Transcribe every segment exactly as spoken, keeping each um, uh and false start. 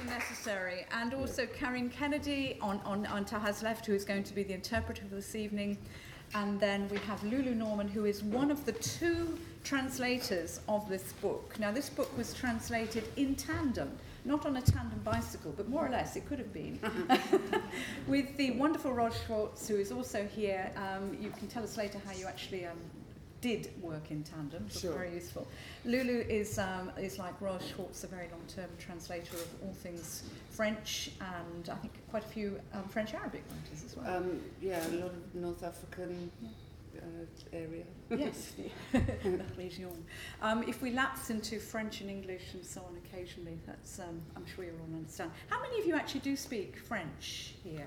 absolutely necessary. And also Karen Kennedy on, on, on Taha's left, who is going to be the interpreter for this evening. And then we have Lulu Norman, who is one of the two translators of this book. Now, this book was translated in tandem, not on a tandem bicycle, but more or less it could have been, with the wonderful Rod Schwartz, who is also here. Um, you can tell us later how you actually um, did work in tandem. It was Sure. very useful. Lulu is, um, is like Rod Schwartz, a very long-term translator of all things French, and I think quite a few um, French-Arabic writers as well. Um, yeah, a lot of North African uh, area. Yes, the region. Um, if we lapse into French and English and so on occasionally, that's um, I'm sure you'll all understand. How many of you actually do speak French here?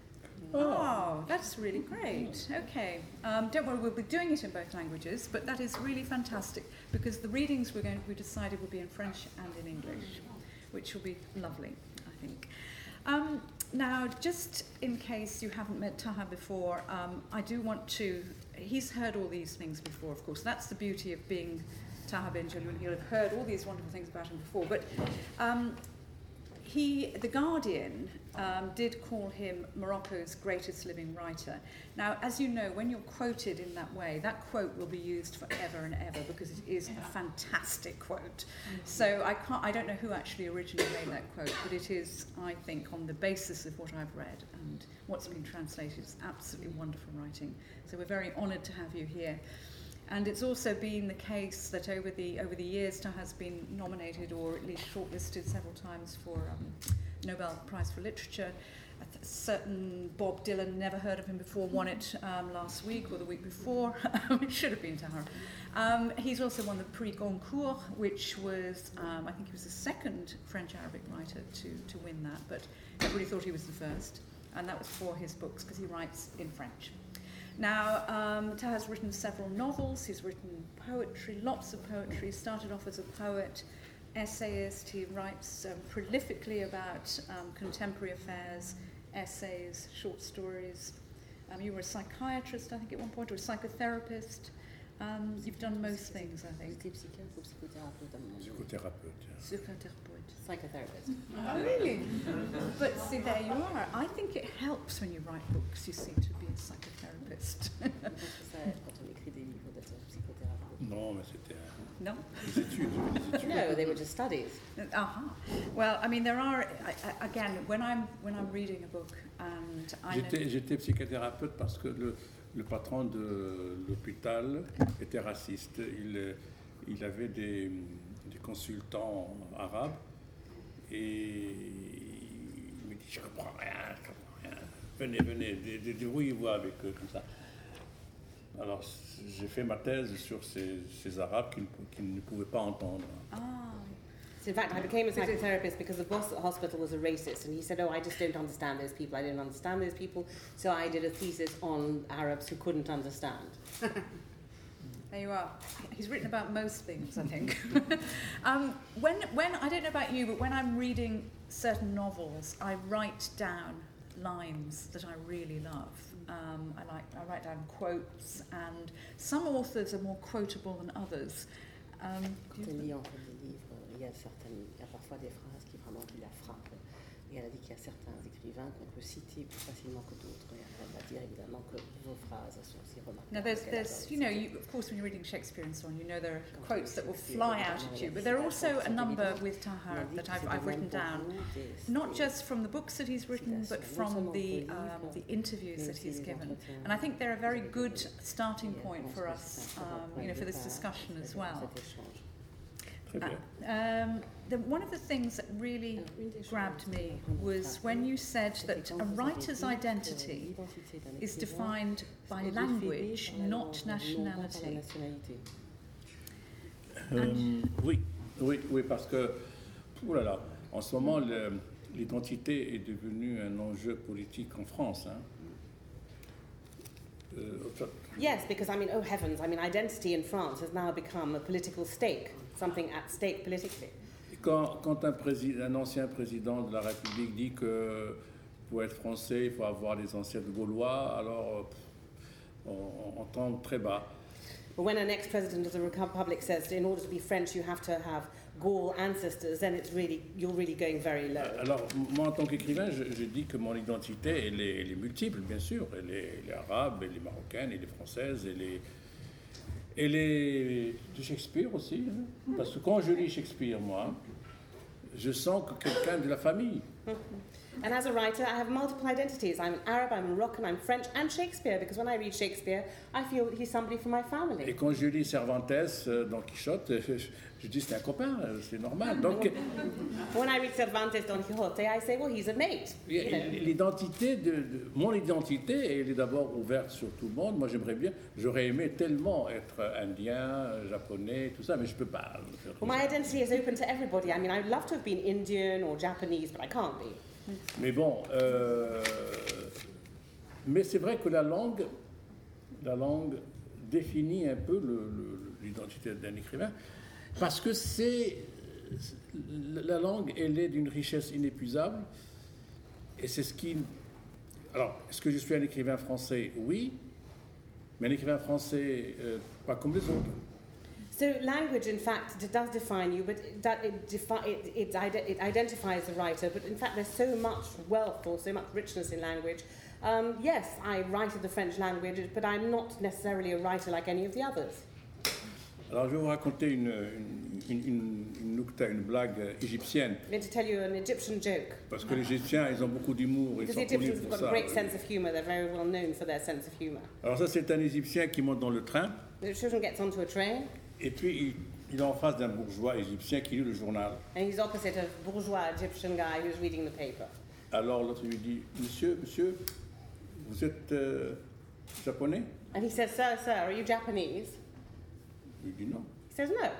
Oh, that's really great. Okay. Um, don't worry, we'll be doing it in both languages, but that is really fantastic because the readings we're going we decided will be in French and in English, which will be lovely, I think. Um, now, just in case you haven't met Taha before, um, I do want to... He's heard all these things before, of course. That's the beauty of being Taha Ben Jelloul. You'll have heard all these wonderful things about him before. But um, he, The Guardian um, did call him Morocco's greatest living writer. Now, as you know, when you're quoted in that way, that quote will be used forever and ever because it is a fantastic quote. So I can't, I don't know who actually originally made that quote, but it is, I think, on the basis of what I've read and what's been translated. It's absolutely wonderful writing. So we're very honoured to have you here. And it's also been the case that over the over the years, Taha has been nominated or at least shortlisted several times for um, Nobel Prize for Literature. A th- certain Bob Dylan, never heard of him before, won it um, last week or the week before. It should have been Taha. Um, he's also won the Prix Goncourt, which was, um, I think he was the second French Arabic writer to, to win that, but everybody thought he was the first. And that was for his books because he writes in French. Now, um, Taha's written several novels, he's written poetry, lots of poetry. He started off as a poet, essayist. He writes um, prolifically about um, contemporary affairs, essays, short stories. Um, you were a psychiatrist, I think, at one point, or a psychotherapist. Um, you've done most things, I think. J'étais psychiatre ou psychothérapeute à un moment donné. Psychothérapeute. Psychotherapist. Psychotherapist. Oh, really? But see, there you are. I think it helps when you write books, you see, to be a psychotherapist. Je pense que ça aide quand on écrit des livres d'être psychothérapeute. Non, mais c'était No? des études. Des études. No, they were just studies. Uh-huh. Well, I mean, there are, I, I, again, when I'm, when I'm reading a book and I know... J'étais, j'étais psychothérapeute parce que le, le patron de l'hôpital était raciste. Il, il avait des, des consultants arabes et il me dit je comprends rien, je comprends rien. Venez, venez, dé- dé- débrouillez-vous avec eux comme ça. Alors j'ai fait ma thèse sur ces, ces arabes qui, ne- qui ne pouvaient pas entendre. Ah, So in fact, I became a psychotherapist because the boss at the hospital was a racist, and he said, "Oh, I just don't understand those people. I don't understand those people." So I did a thesis on Arabs who couldn't understand. there you are. He's written about most things, I think. um, when, when, I don't know about you, but when I'm reading certain novels, I write down lines that I really love. Um, I like I write down quotes, and some authors are more quotable than others. Um, Quand elle lit en fait des livres, il y a certaines, il y a parfois des phrases qui vraiment qui la frappent. Et elle a dit qu'il y a certains écrivains qu'on peut citer plus facilement que d'autres. Et elle va dire évidemment que vos phrases sont aussi remarquables. Now, there's, qu'elle there's, adore you know, citer. you, of course, when you're reading Shakespeare and so on, you know there are quotes that will fly out at you, but there are also a number with Taha that I've, I've written down, not just from the books that he's written, but from the, um, the interviews that he's given. And I think they're a very good starting point for us, um, you know, for this discussion as well. Très bien. Um, the, one of the things that really grabbed me was when you said that a writer's identity is defined by language, not nationality. Euh, oui, oui, oui, parce que, oh là là, en ce moment, le- l'identité est devenue un enjeu politique en France. Hein. Euh, Yes, because I mean, oh heavens, I mean, identity in France has now become a political stake, something at stake politically. Quand, quand un, président, un ancien président de la République dit que pour être français, il faut avoir les ancêtres gaulois, alors euh, on, on tombe très bas. But when an ex-president of the Republic says, in order to be French, you have to have Gaul ancestors, then it's really, you're really going very low. Alors, moi, en tant qu'écrivain, je, je dis que mon identité, elle est, elle est multiple, bien sûr. Elle est, elle est arabe, elle est marocaine, elle est française, elle est, elle est de Shakespeare aussi. Hein. Parce que quand je lis Shakespeare, moi, je sens que quelqu'un de la famille. And as a writer, I have multiple identities. I'm Arab, I'm Moroccan, I'm French, and Shakespeare, because when I read Shakespeare, I feel he's somebody from my family. Et quand je lis Cervantes euh, dans Quichotte, je, je dis c'est un copain, c'est normal. Donc, when I read Cervantes Don Quixote, I say, well, he's a mate. You know. L'identité de, de mon identité, elle est d'abord ouverte sur tout le monde. Moi, j'aimerais bien, j'aurais aimé tellement être indien, japonais, tout ça, mais je peux pas. Well, my identity is open to everybody. I mean, I would love to have been Indian or Japanese, but I can't be. Mais bon, euh, mais c'est vrai que la langue, la langue définit un peu l'identité d'un écrivain, parce que c'est la langue, elle est d'une richesse inépuisable, et c'est ce qui. Alors, est-ce que je suis un écrivain français? Oui, mais un écrivain français euh, pas comme les autres. So language, in fact, it does define you, but it, that it, defi- it, it, it identifies the writer. But in fact, there's so much wealth or so much richness in language. Um, yes, I write in the French language, but I'm not necessarily a writer like any of the others. Alors, je vais vous raconter une, une, une, une, nukta, une blague égyptienne. I'm going to tell you an Egyptian joke. Parce que les Égyptiens, ils ont beaucoup d'humour. Because the Egyptians have got a great sense of humor. They're very well known for their sense of humor. Alors ça, c'est un Égyptien qui monte dans le train. The children gets onto a train. Et puis, il, il est en face d'un bourgeois égyptien qui lit le journal. And he's opposite a bourgeois Egyptian guy who's reading the paper. Alors l'autre lui dit, monsieur, monsieur, vous êtes euh, japonais? And he says, sir, sir, are you Japanese? Il dit non. He says, no.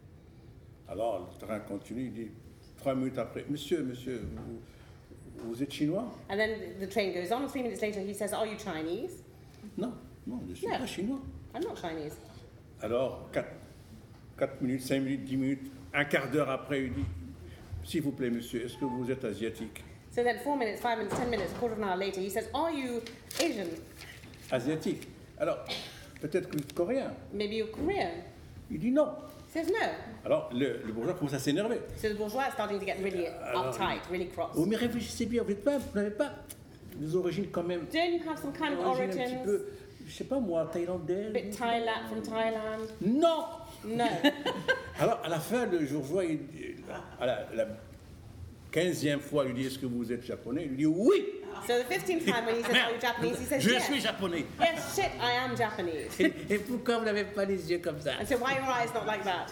Alors le train continue, il dit, trois minutes après, monsieur, monsieur, vous, vous êtes chinois? And then the train goes on. Three minutes later, he says, are you Chinese? Non, non, je ne suis No. pas chinois. I'm not Chinese. Alors, quatre, quatre minutes, cinq minutes, dix minutes, un quart d'heure après, il dit, s'il vous plaît, monsieur, est-ce que vous êtes asiatique? So then four minutes, five minutes, ten minutes, a quarter of an hour later, he says, are you Asian? Asiatique. Alors, peut-être que vous êtes coréen. Maybe you're Korean? Il dit non. He says, no. Alors, le, le bourgeois commence à s'énerver. So the bourgeois is starting to get really Alors, uptight, really cross. Oh, mais réfléchissez bien, vous n'avez pas des origines quand même. Don't you have some kind of Origines un petit origins? peu, je sais pas moi, thaïlandais. A bit Thailand, from Thailand? Non. No. Alors, à la fin, le bourgeois, il, à la, la quinzième fois, il lui dit, est-ce que vous êtes japonais? Il lui dit, oui. So the fifteenth time when he says, are you Japanese? He says, Je yes. suis japonais. Yes, shit, I am Japanese. Et, et pourquoi vous n'avez pas les yeux comme ça? And so why are your eyes not like that?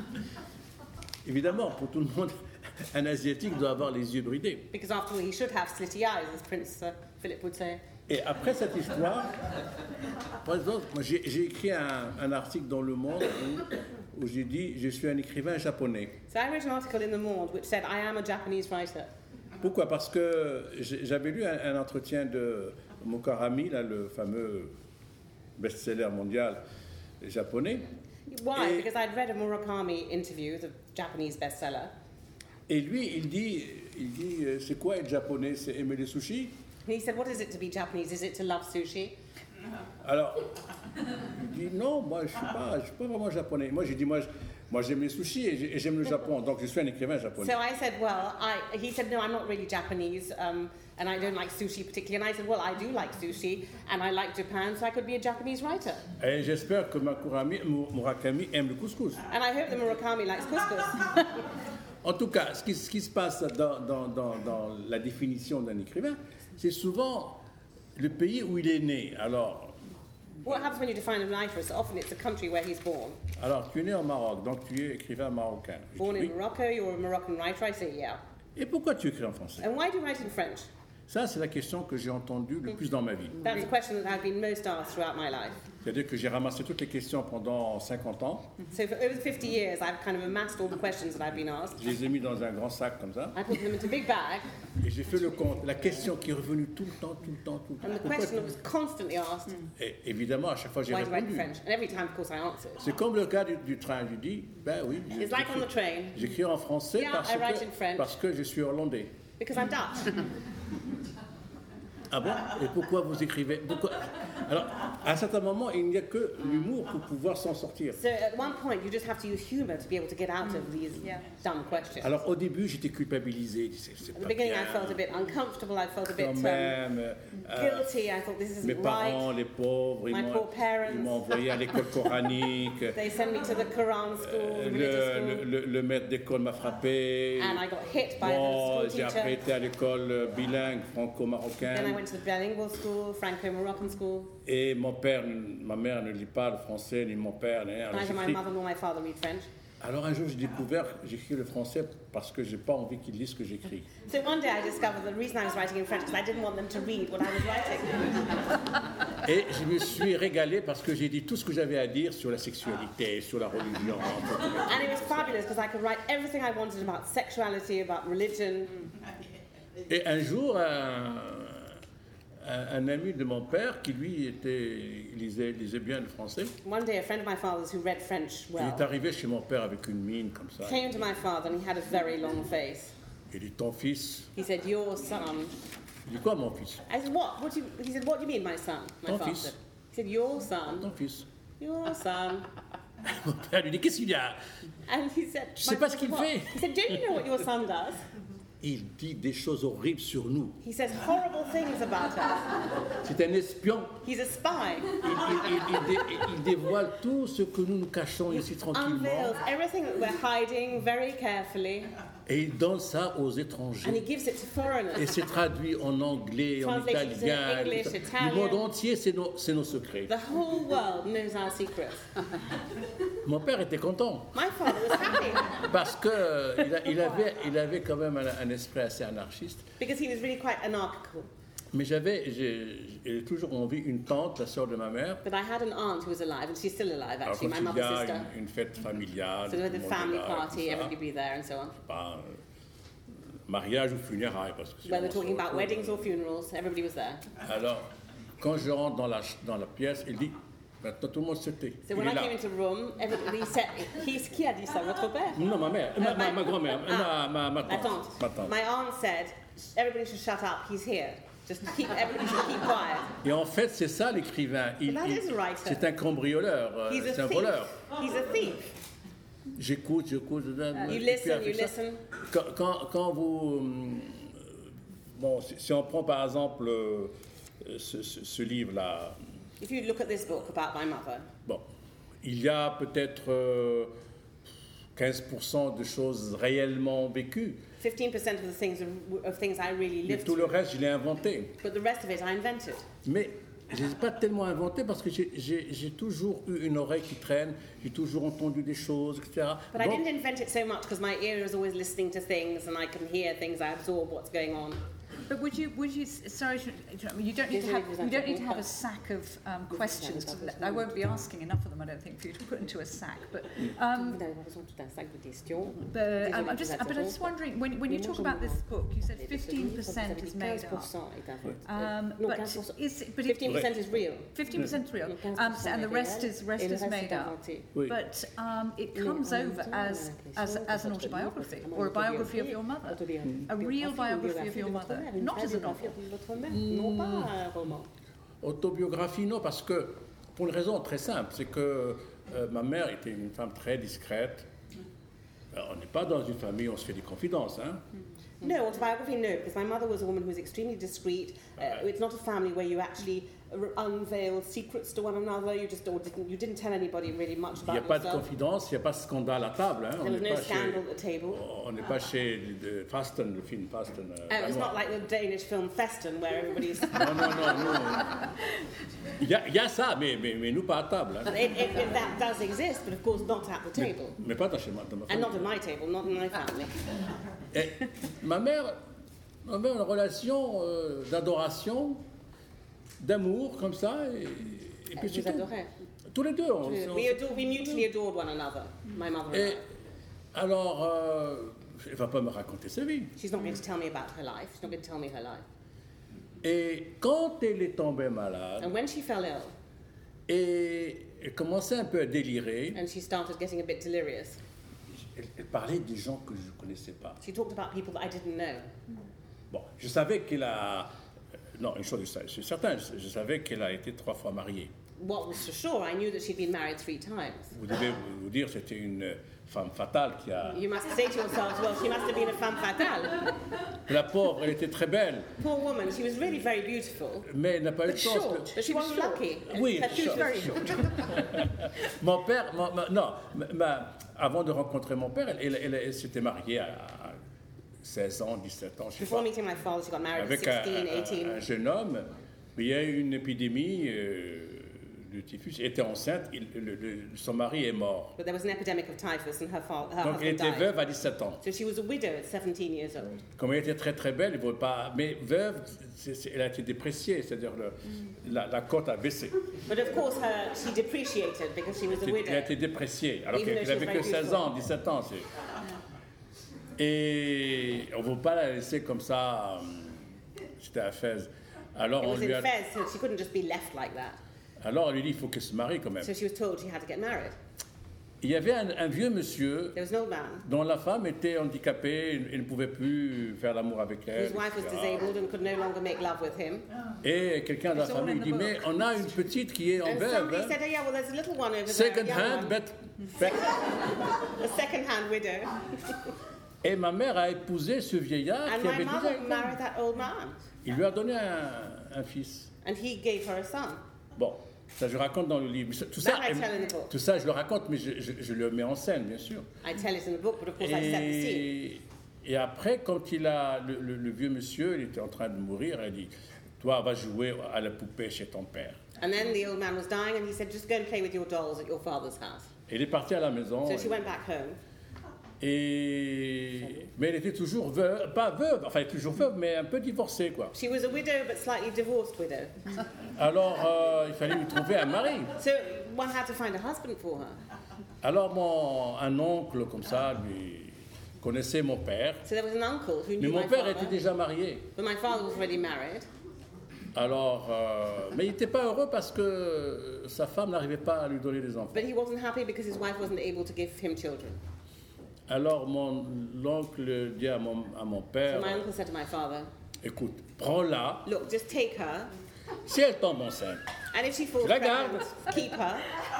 Évidemment, pour tout le monde, un Asiatique doit avoir les yeux bridés. Because after all, he should have slitty eyes, as Prince uh, Philip would say. Et après cette histoire, par exemple, moi, j'ai, j'ai écrit un, un article dans Le Monde où, où j'ai dit « Je suis un écrivain japonais ». So I wrote an article in The Monde which said, I am a Japanese writer. Pourquoi? Parce que j'avais lu un, un entretien de Murakami, là, le fameux best-seller mondial japonais. Why? Et, Because I'd read a Murakami interview, the Japanese bestseller. Et lui, il dit, il dit c'est quoi être japonais? C'est aimer les sushis? And he said, what is it to be Japanese? Is it to love sushi? Alors, il dit non, moi je ne suis, suis pas vraiment japonais. Moi j'ai dit, moi, moi j'aime les sushis et, et j'aime le Japon, donc je suis un écrivain japonais. So I said, well, I, he said, no, I'm not really Japanese, um, and I don't like sushi particularly. And I said, well, I do like sushi, and I like Japan, so I could be a Japanese writer. Et j'espère que Murakami, Murakami aime le couscous. And I hope that Murakami likes couscous. En tout cas, ce qui, ce qui se passe dans, dans, dans, dans la définition d'un écrivain, c'est souvent le pays où il est né. Alors, What happens when you define a writer is often it's the country where he's born. alors tu es né au Maroc, donc tu es écrivain marocain. Born Oui. in Morocco, you're a Moroccan writer? I say, yeah. Et pourquoi tu écris en français? And why do you write in French? Ça, c'est la question que j'ai entendue le plus dans ma vie. That's a question that I've been most asked throughout my life. C'est-à-dire que j'ai ramassé toutes les questions pendant cinquante ans. So for over fifty years, I've kind of amassed all the questions that I've been asked. Je les ai mis dans un grand sac comme ça. I put them into a big bag, Et j'ai fait le compte. La question qui est revenue tout le temps, tout le temps, tout le temps. and the Pourquoi question that tu- was constantly asked, Et évidemment, à chaque fois, j'ai why do you write in répondu. French? And every time, of course, I answered. C'est comme le cas du, du train. Je dis, ben oui. It's like on the train, J'écris en français Yeah, parce, I write in que, French. parce que je suis hollandais. because I'm Dutch. Ah bon? Et pourquoi vous écrivez pourquoi, Alors, à un certain moment, il n'y a que l'humour pour pouvoir s'en sortir. So at one point, you just have to use humour to be able to get out of these Yeah. dumb questions. Alors, au début, j'étais culpabilisé. C'est, c'est At the pas beginning, bien. I felt a bit uncomfortable. I felt a bit Quand um, même. euh, guilty. I thought this mes isn't parents, right. les pauvres, ils My m'ont, poor parents. ils m'ont envoyé à l'école coranique. They sent me to the Quran school, Euh, the religious le, school, le, le maître d'école m'a frappé. and I got hit by Bon, the j'ai school après teacher. été à l'école euh, bilingue Then I franco-marocaine. went to the bilingual school, Franco-Moroccan school. Et mon père, ma mère ne lit pas le français, ni mon père. Ni rien. Alors, Neither my j'écris- mother nor my father read French. Alors un jour, j'ai découvert que j'écris le français parce que j'ai pas envie qu'ils lisent ce que j'écris. So one day I discovered the reason I was writing in French because I didn't want them to read what I was writing. Et je me suis régalé parce que j'ai dit tout ce que j'avais à dire sur la sexualité, sur la religion. And it was fabulous because I could write everything I wanted about sexuality, about religion. Et un jour, un, un- un ami de mon père qui lui était, il lisait, lisait bien le français, One day a friend of my father's who read French il well est arrivé chez mon père avec une mine comme ça. came to my father and he had a very long face. Il dit ton fils. He said, "Your son." Il dit quoi mon fils? I said, "What? What do you?" He said, "What do you mean, my son?" My Ton father fils. said. He said, "Your son." Ton fils. Your son. Mon père lui dit qu'est-ce qu'il y a? And he said, Je sais "My pas ce son qu'il what?" fait. He said, "Don't you know what your son does?" Il dit des choses horribles sur nous. He says horrible things about us. C'est un espion. He's a spy. Il, il- il- il dé- il dévoile tout ce que nous nous cachons ici tranquillement. Unveils everything that we're hiding very carefully, Et il donne ça aux and he étrangers. gives it to Et foreigners. c'est traduit en anglais, en Translated to italien. English, tout ça. Italian. Le monde entier, c'est nos, c'est nos secrets. The whole world knows our secrets. Mon père était content My father was happy parce qu'il il avait, il avait quand même un, un esprit assez anarchiste. because he was really quite anarchical. Mais j'avais j'ai, j'ai toujours envie une tante, la sœur de ma mère. But I had an aunt who was alive, and she's still alive Alors actually, quand my il y mother's a sister. une, une fête familiale, So tout there was le a monde est family là, party, tout ça. everybody would be there and so on. Pas, euh, mariage ou funérailles parce que c'est Whether vraiment talking ça. about weddings or funerals, everybody was there. Alors, quand je rentre dans la, ch- dans la pièce, il dit, maintenant tout le monde se tait. So Il when est I là. came into the room, everybody said, he's, qui a dit ça, votre père? Non, ma mère, ma, ma, ma grand-mère, Ah, ma, ma, ma My tante. tante. ma tante. My aunt said, everybody should shut up, he's here. Just keep, everybody should keep quiet. Et en fait, c'est ça l'écrivain. Il- That il- is a writer. c'est un cambrioleur, euh, He's c'est a un thief. voleur. He's a thief. J'écoute, j'écoute. je donne- You et puis listen, avec you ça, listen. Quand, quand, quand vous... hum, Bon, si, si on prend par exemple euh, ce, ce- ce livre-là, If you look at this book about my mother, bon, il y a peut-être euh, quinze pour cent de choses réellement vécues, fifteen percent of the things of, of things I really mais lived tout le through, reste, je l'ai inventé. but the rest of it I invented. Mais je ne l'ai pas tellement inventé parce que j'ai- j'ai j'ai toujours eu une oreille qui traîne, j'ai toujours entendu des choses, et cetera. But I Donc, didn't invent it so much because my ear is always listening to things and I can hear things, I absorb what's going on. But would you, would you, sorry, to- you don't need to have, you don't need to have a sack of um, questions. To let, I won't be asking enough of them, I don't think, for you to put into a sack. But, um, Vous n'avez pas besoin de tout un sac de questions. but Désolée um, I'm de just, vous but I'm just interrompre. wondering, when, when you Mais talk moi, about je this me- book, you said Et de ce fifteen livre, vous percent avez is dit made quinze up. pour cent est inventé. Um, Non, but quinze pour cent. is it, but it, fifteen percent is real. fifteen percent real, Donc quinze um, pour cent and the est rest réel, is rest et le is reste made est up. inventé. Oui. But um, it Mais comes en même over temps, as on a as l'impression as que an votre livre, autobiography c'est vraiment or a une biography of autobiographie, your mother, autobiographie, a real biographie, biography of your de votre mother, mère, une not vraie as a biographie novel. de votre mère, non pas un roman. autobiographie, non, parce que, pour une raison très simple, c'est que euh, ma mère était une femme très discrète. Alors, on n'est pas dans une famille où on se fait des confidences, hein. No, autobiography, no, because my mother was a woman who was extremely discreet. Uh, it's not a family where you actually uh, unveil secrets to one another. You just or didn't, you didn't tell anybody really much Il n'y a about pas de yourself. confidence, il n'y a pas de scandale à table, hein. On There was n'est no pas chez- scandal at the table. on n'est pas chez de Fasten, le film Fasten. euh, Oh, it's danois. not like the Danish film Festen where everybody's. Non, non, non, non. Il y a, il y a ça, mais, mais, mais nous pas à table. Hein. it, it, it, that does exist, but of course not at the Mais, table. mais pas dans, chez moi, dans ma And famille. not at my table, not in my family. Et ma mère avait une relation euh, d'adoration, d'amour, comme ça, et, et puis Elle c'est vous tout. adorait. Tous les deux. On, on- We, adore, we mutually adored one another, my mother and et I. alors, euh, elle ne va pas me raconter sa vie. She's not going to tell me about her life. She's not going to tell me her life. Et quand elle est tombée malade, And when she fell ill et elle commençait un peu à délirer, and she started getting a bit delirious, elle, elle parlait des gens que je ne connaissais pas. she talked about people that I didn't know. Bon, je savais que la, non, une chose, c'est certain, je, je savais qu'elle a été trois fois mariée. What was for sure, I knew that she'd been married three times. Vous devez vous dire, c'était une femme fatale qui a... You must say to yourselves, well, she must have been a femme fatale. La pauvre, elle était très belle, Poor woman, she was really very beautiful, mais elle n'a pas eu de But chance. short. que- but she wasn't lucky. Oui, Her tooth short. was very short. Mon père, mon- ma- non, ma- ma- avant de rencontrer mon père, elle, elle- elle- elle s'était mariée à seize ans, dix-sept ans, je sais Before pas, meeting my father, she got married at avec un, sixteen, un- eighteen. un jeune homme. Mais il y a eu une épidémie euh, de typhus. Elle était enceinte, il- le- le- son mari est mort. But there was an epidemic of typhus and her, father, her Donc elle husband était died. veuve à dix-sept ans. So she was a widow at seventeen years old. Comme elle était très très belle, il ne voulait pas. Mais veuve, c'est- c'est- elle a été dépréciée, c'est-à-dire le- la, la cote a baissé. But of course, her, she depreciated because she was a Elle a widow. été dépréciée. Alors Even qu'elle though she n'avait was que very seize beautiful. ans, dix-sept ans. c'est- Et on ne veut pas la laisser comme ça. euh, C'était à Fès. Alors It on, was lui in a, Fez, so she couldn't just be left like that. alors on lui dit il faut qu'elle se marie quand même. So she was told she had to get married. Il y avait un, un vieux monsieur There was an old man dont la femme était handicapée et ne pouvait plus faire l'amour avec elle. whose wife was et cetera. disabled and could no longer make love with him. Et quelqu'un de la It's all famille in the dit book. mais on a une petite qui est en And veuve. somebody hein. said, oh yeah, well there's a little one over there, a Second young hand, one, bet- bet- a second-hand widow. Et ma mère a épousé ce vieillard And qui my avait déjà mother été. married that old man. Il lui a donné un, un fils. And he gave her a son. Bon, ça je raconte dans le livre. Tout ça, That I tell in the book. tout ça je le raconte, mais je, je- je le mets en scène, bien sûr. I tell it in the book, but of course I set the scene. Et, et après, quand il a, le, le- le vieux monsieur, il était en train de mourir, il dit, toi, va jouer à la poupée chez ton père. And then the old man was dying and he said, just go and play with your dolls at your father's house. Et il est parti à la maison. So she went back home. Et, mais elle était toujours veuve, pas veuve, enfin elle est toujours veuve, mais un peu divorcée, quoi. She was a widow, but slightly divorced widow. Alors, euh, il fallait lui trouver un mari. So one had to find a husband for her. Alors, mon, un oncle, comme ça, lui connaissait mon père. So there was an uncle who Mais knew mon my père father, était déjà marié. but my father was already married. Alors, euh, mais il n'était pas heureux parce que sa femme n'arrivait pas à lui donner des enfants. But he wasn't happy because his wife wasn't able to give him children. Alors, mon oncle dit à mon, à mon So père, my uncle said to my father, écoute, prends-la, look, just take her, si elle tombe enceinte, and if she falls Je la garde. pregnant, keep her.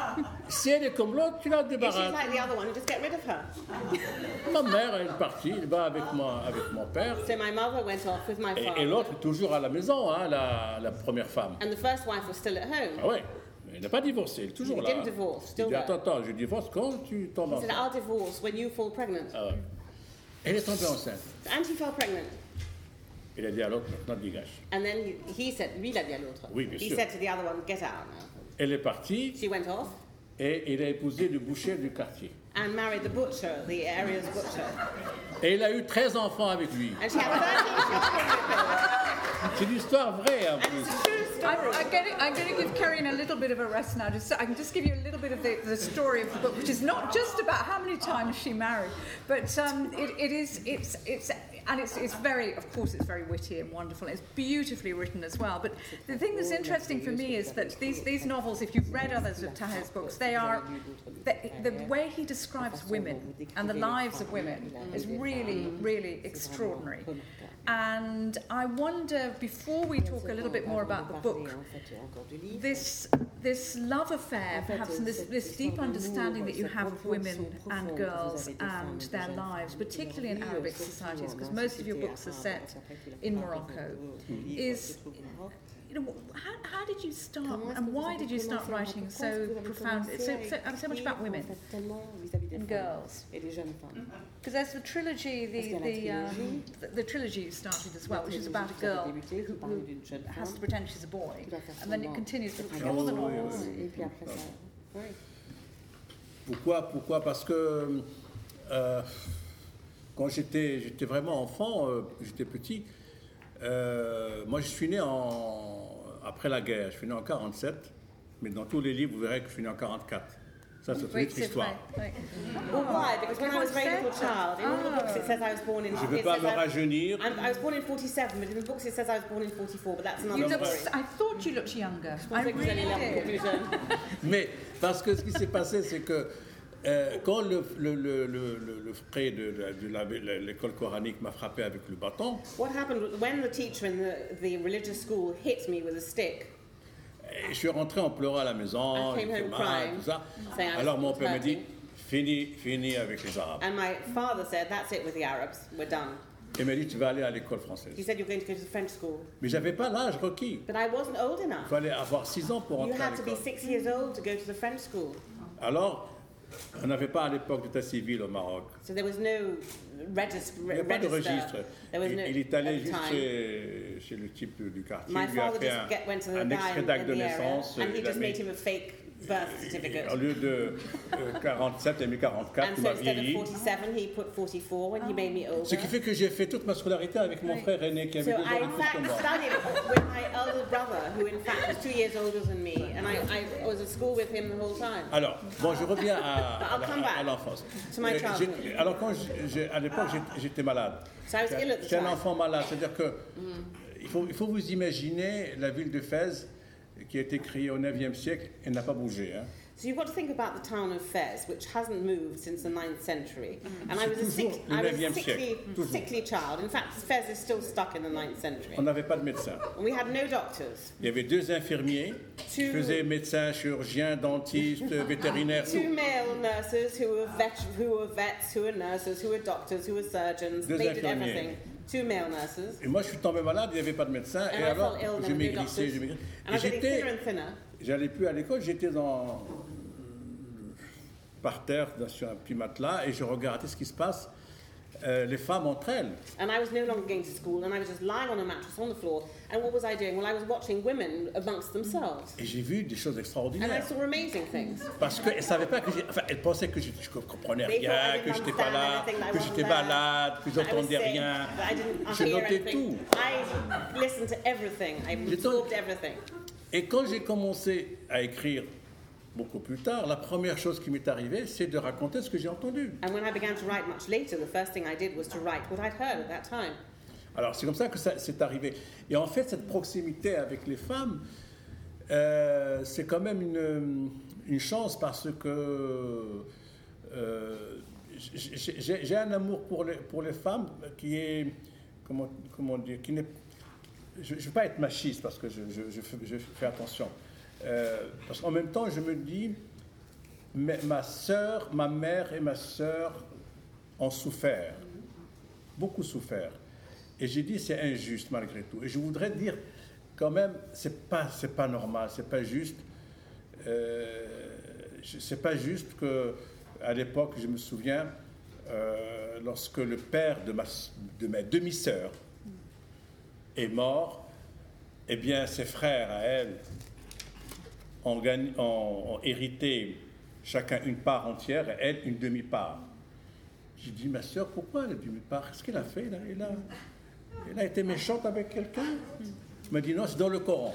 si elle est comme l'autre, tu la If she's débarrasses. like the other one, just get rid of her. Ma mère, elle est partie, elle va avec, moi, avec mon père. So my mother went off with my Et, et father, l'autre est toujours à la maison, hein, la, la première femme. and the first wife was still at home. Ah ouais, elle n'est pas divorcée, elle est toujours He là. didn't hein. divorce, Il still dit, there. attends, attends, je divorce quand tu tombes He said, enceinte. I'll divorce when you fall pregnant. Ah ouais. Elle est tombée enceinte. And she fell pregnant. Il a dit à l'autre, maintenant dégage. And then he, he said, lui il a dit à l'autre. Oui, bien He sûr. said to the other one, get out now. Elle est partie She went off et il a épousé le boucher du quartier. and married the butcher, the area's butcher. Et il a eu treize enfants avec lui. And she had thirteen children with her. C'est une histoire vraie en And plus. it's a true I'm, story. I'm going to I'm going to give Kerrien a little bit of a rest now. Just so I can just give you a little bit of the, the story of the book, which is not just about how many times she married, but um, it, it is it's it's and it's it's very, of course, it's very witty and wonderful. It's beautifully written as well. But the thing that's interesting for me is that these these novels, if you've read others of Tahir's books, they are the, the way he describes women and the lives of women is really really extraordinary. And I wonder, before we talk a little bit more about the book, this this love affair, perhaps, and this, this deep understanding that you have of women and girls and their lives, particularly in Arabic societies, because most of your books are set in Morocco, is, you know, how, how did you start and why did you start writing so profound, so, so, so much about women and girls? Because there's the trilogy, the the, um, the the trilogy you started as well, which is about a girl who, who has to pretend she's a boy, and then it continues through all the novels. Pourquoi, pourquoi Parce que euh, quand j'étais, j'étais vraiment enfant, euh, j'étais petit, euh, moi je suis né en, après la guerre, je suis né en quarante-sept, mais dans tous les livres vous verrez que je suis né en quarante-quatre. Ça c'est une Oui, autre c'est histoire. vrai, oui. Well, why? Because when I was a very little child, in all the books it says I was born in. Je ne veux it pas says me I- rajeunir. I'm, I was born in forty-seven, but in the books it says I was born in forty-four, but that's another You look, story. I thought you looked younger. I Je pensais que vous really alliez la did. conclusion. Mais parce que ce qui s'est passé, c'est que Euh, quand le, le, le, le, le, le frère de, de, de la- de l'école coranique m'a frappé avec le bâton, What happened was when the teacher in the, the religious school hit me with a stick, et je suis rentré en pleurant à la maison, I il came fait home mal, crying, tout ça. saying I was Alors mon père me dit, hurting. fini, fini avec les Arabes. And my father said, that's it with the Arabs, we're done. Il m'a dit, tu vas aller à l'école He française. said, you're going to go to the French school. Mais j'avais pas l'âge requis. But I wasn't old Il enough. fallait avoir six ans pour You entrer à had to be l'école. six years old to go to the French school. Alors, on n'avait pas à l'époque d'état civil au Maroc. So there was no regis- Il n'y re- avait pas de register. registre. There was Il, no, il est allé at the juste time. chez, chez le type du quartier, My il lui a father fait just un, get, went to the un guy extrait in, d'acte in de the area, naissance. and he il a just mis- made him a fake birth certificate. Au lieu de euh, quarante-sept, il a mis quarante-quatre, And il so m'a instead of vieilli. forty-seven, he put forty-four when he made me older. Ce qui fait que j'ai fait toute ma scolarité avec mon frère aîné qui avait So deux I ans in de plus que fact moi. studied with my elder brother, who in fact was two years older than me, and I, I was at school with him the whole time. Alors, bon, je reviens à, à, I'll come à- à back l'enfance. to my Euh, childhood. j'ai- Alors, quand j'ai- j'ai- à l'époque, j'étais- j'étais malade. So I was ill at the J'étais un time. enfant malade, c'est-à-dire que il, faut, il faut vous imaginer la ville de Fès qui a été créée au neuvième siècle et n'a pas bougé. Hein. So you've got to think about the town of Fez, which hasn't moved since the ninth century. And I was a, C'est sick, toujours le I was a neuvième sickly, siècle, toujours. sickly child. In fact, Fez is still stuck in the ninth century. On n'avait pas de médecin. And we had no doctors. Il y avait deux infirmiers qui Two- faisaient médecin, chirurgien, dentiste, vétérinaire, Two tout. male nurses who were, vet, who were vets, who were nurses, who were doctors, who were surgeons. Deux They did infirmiers. everything. Two male nurses. Et moi, je suis tombé malade, il n'y avait pas de médecin. And Et I alors, felt ill, je there were no maigrissais, doctors. je maigrissais. And I Et was getting thinner j'étais, and thinner. j'allais plus à l'école, j'étais dans, par terre, dans- sur un petit matelas, et je regardais ce qui se passe, euh, les femmes entre elles. And I was no longer going to school, and I was just lying on a mattress on the floor. And what was I doing? Well, I was watching women amongst themselves. Et j'ai vu des choses And I extraordinaires. saw amazing things. Parce qu'elles ne savaient pas que j'ai... Enfin, elles pensaient que je ne comprenais They thought I rien, didn't que je n'étais pas understand là, anything, that I que wasn't j'étais there, malade, que that I was j'entendais sick, rien. that I didn't Je hear notais anything. tout. I listened to everything. I J'étais- absorbed everything. Et quand j'ai commencé à écrire beaucoup plus tard, la première chose qui m'est arrivée, c'est de raconter ce que j'ai entendu. And when I began to write much later, the first thing I did was to write what I'd heard at that time. Alors c'est comme ça que ça c'est arrivé. Et en fait, cette proximité avec les femmes, euh, c'est quand même une, une chance parce que euh, j'ai j'ai- j'ai un amour pour les, pour les femmes qui est, comment, comment dire, qui n'est, je ne veux pas être machiste parce que je, je, je, fais, je fais attention. Euh, parce qu'en même temps, je me dis, mais ma sœur, ma mère et ma sœur ont souffert, beaucoup souffert. Et j'ai dit, c'est injuste malgré tout. Et je voudrais dire, quand même, c'est pas, c'est pas normal, c'est pas juste. Euh, je- c'est pas juste que, à l'époque, je me souviens, euh, lorsque le père de ma, de ma demi-sœur est mort, eh bien, ses frères à elle ont, gagné, ont, ont hérité chacun une part entière et elle une demi-part. J'ai dit, ma sœur, pourquoi la demi-part? Qu'est-ce qu'elle a fait là? Elle a, elle a été méchante avec quelqu'un? Elle m'a dit, non, c'est dans le Coran.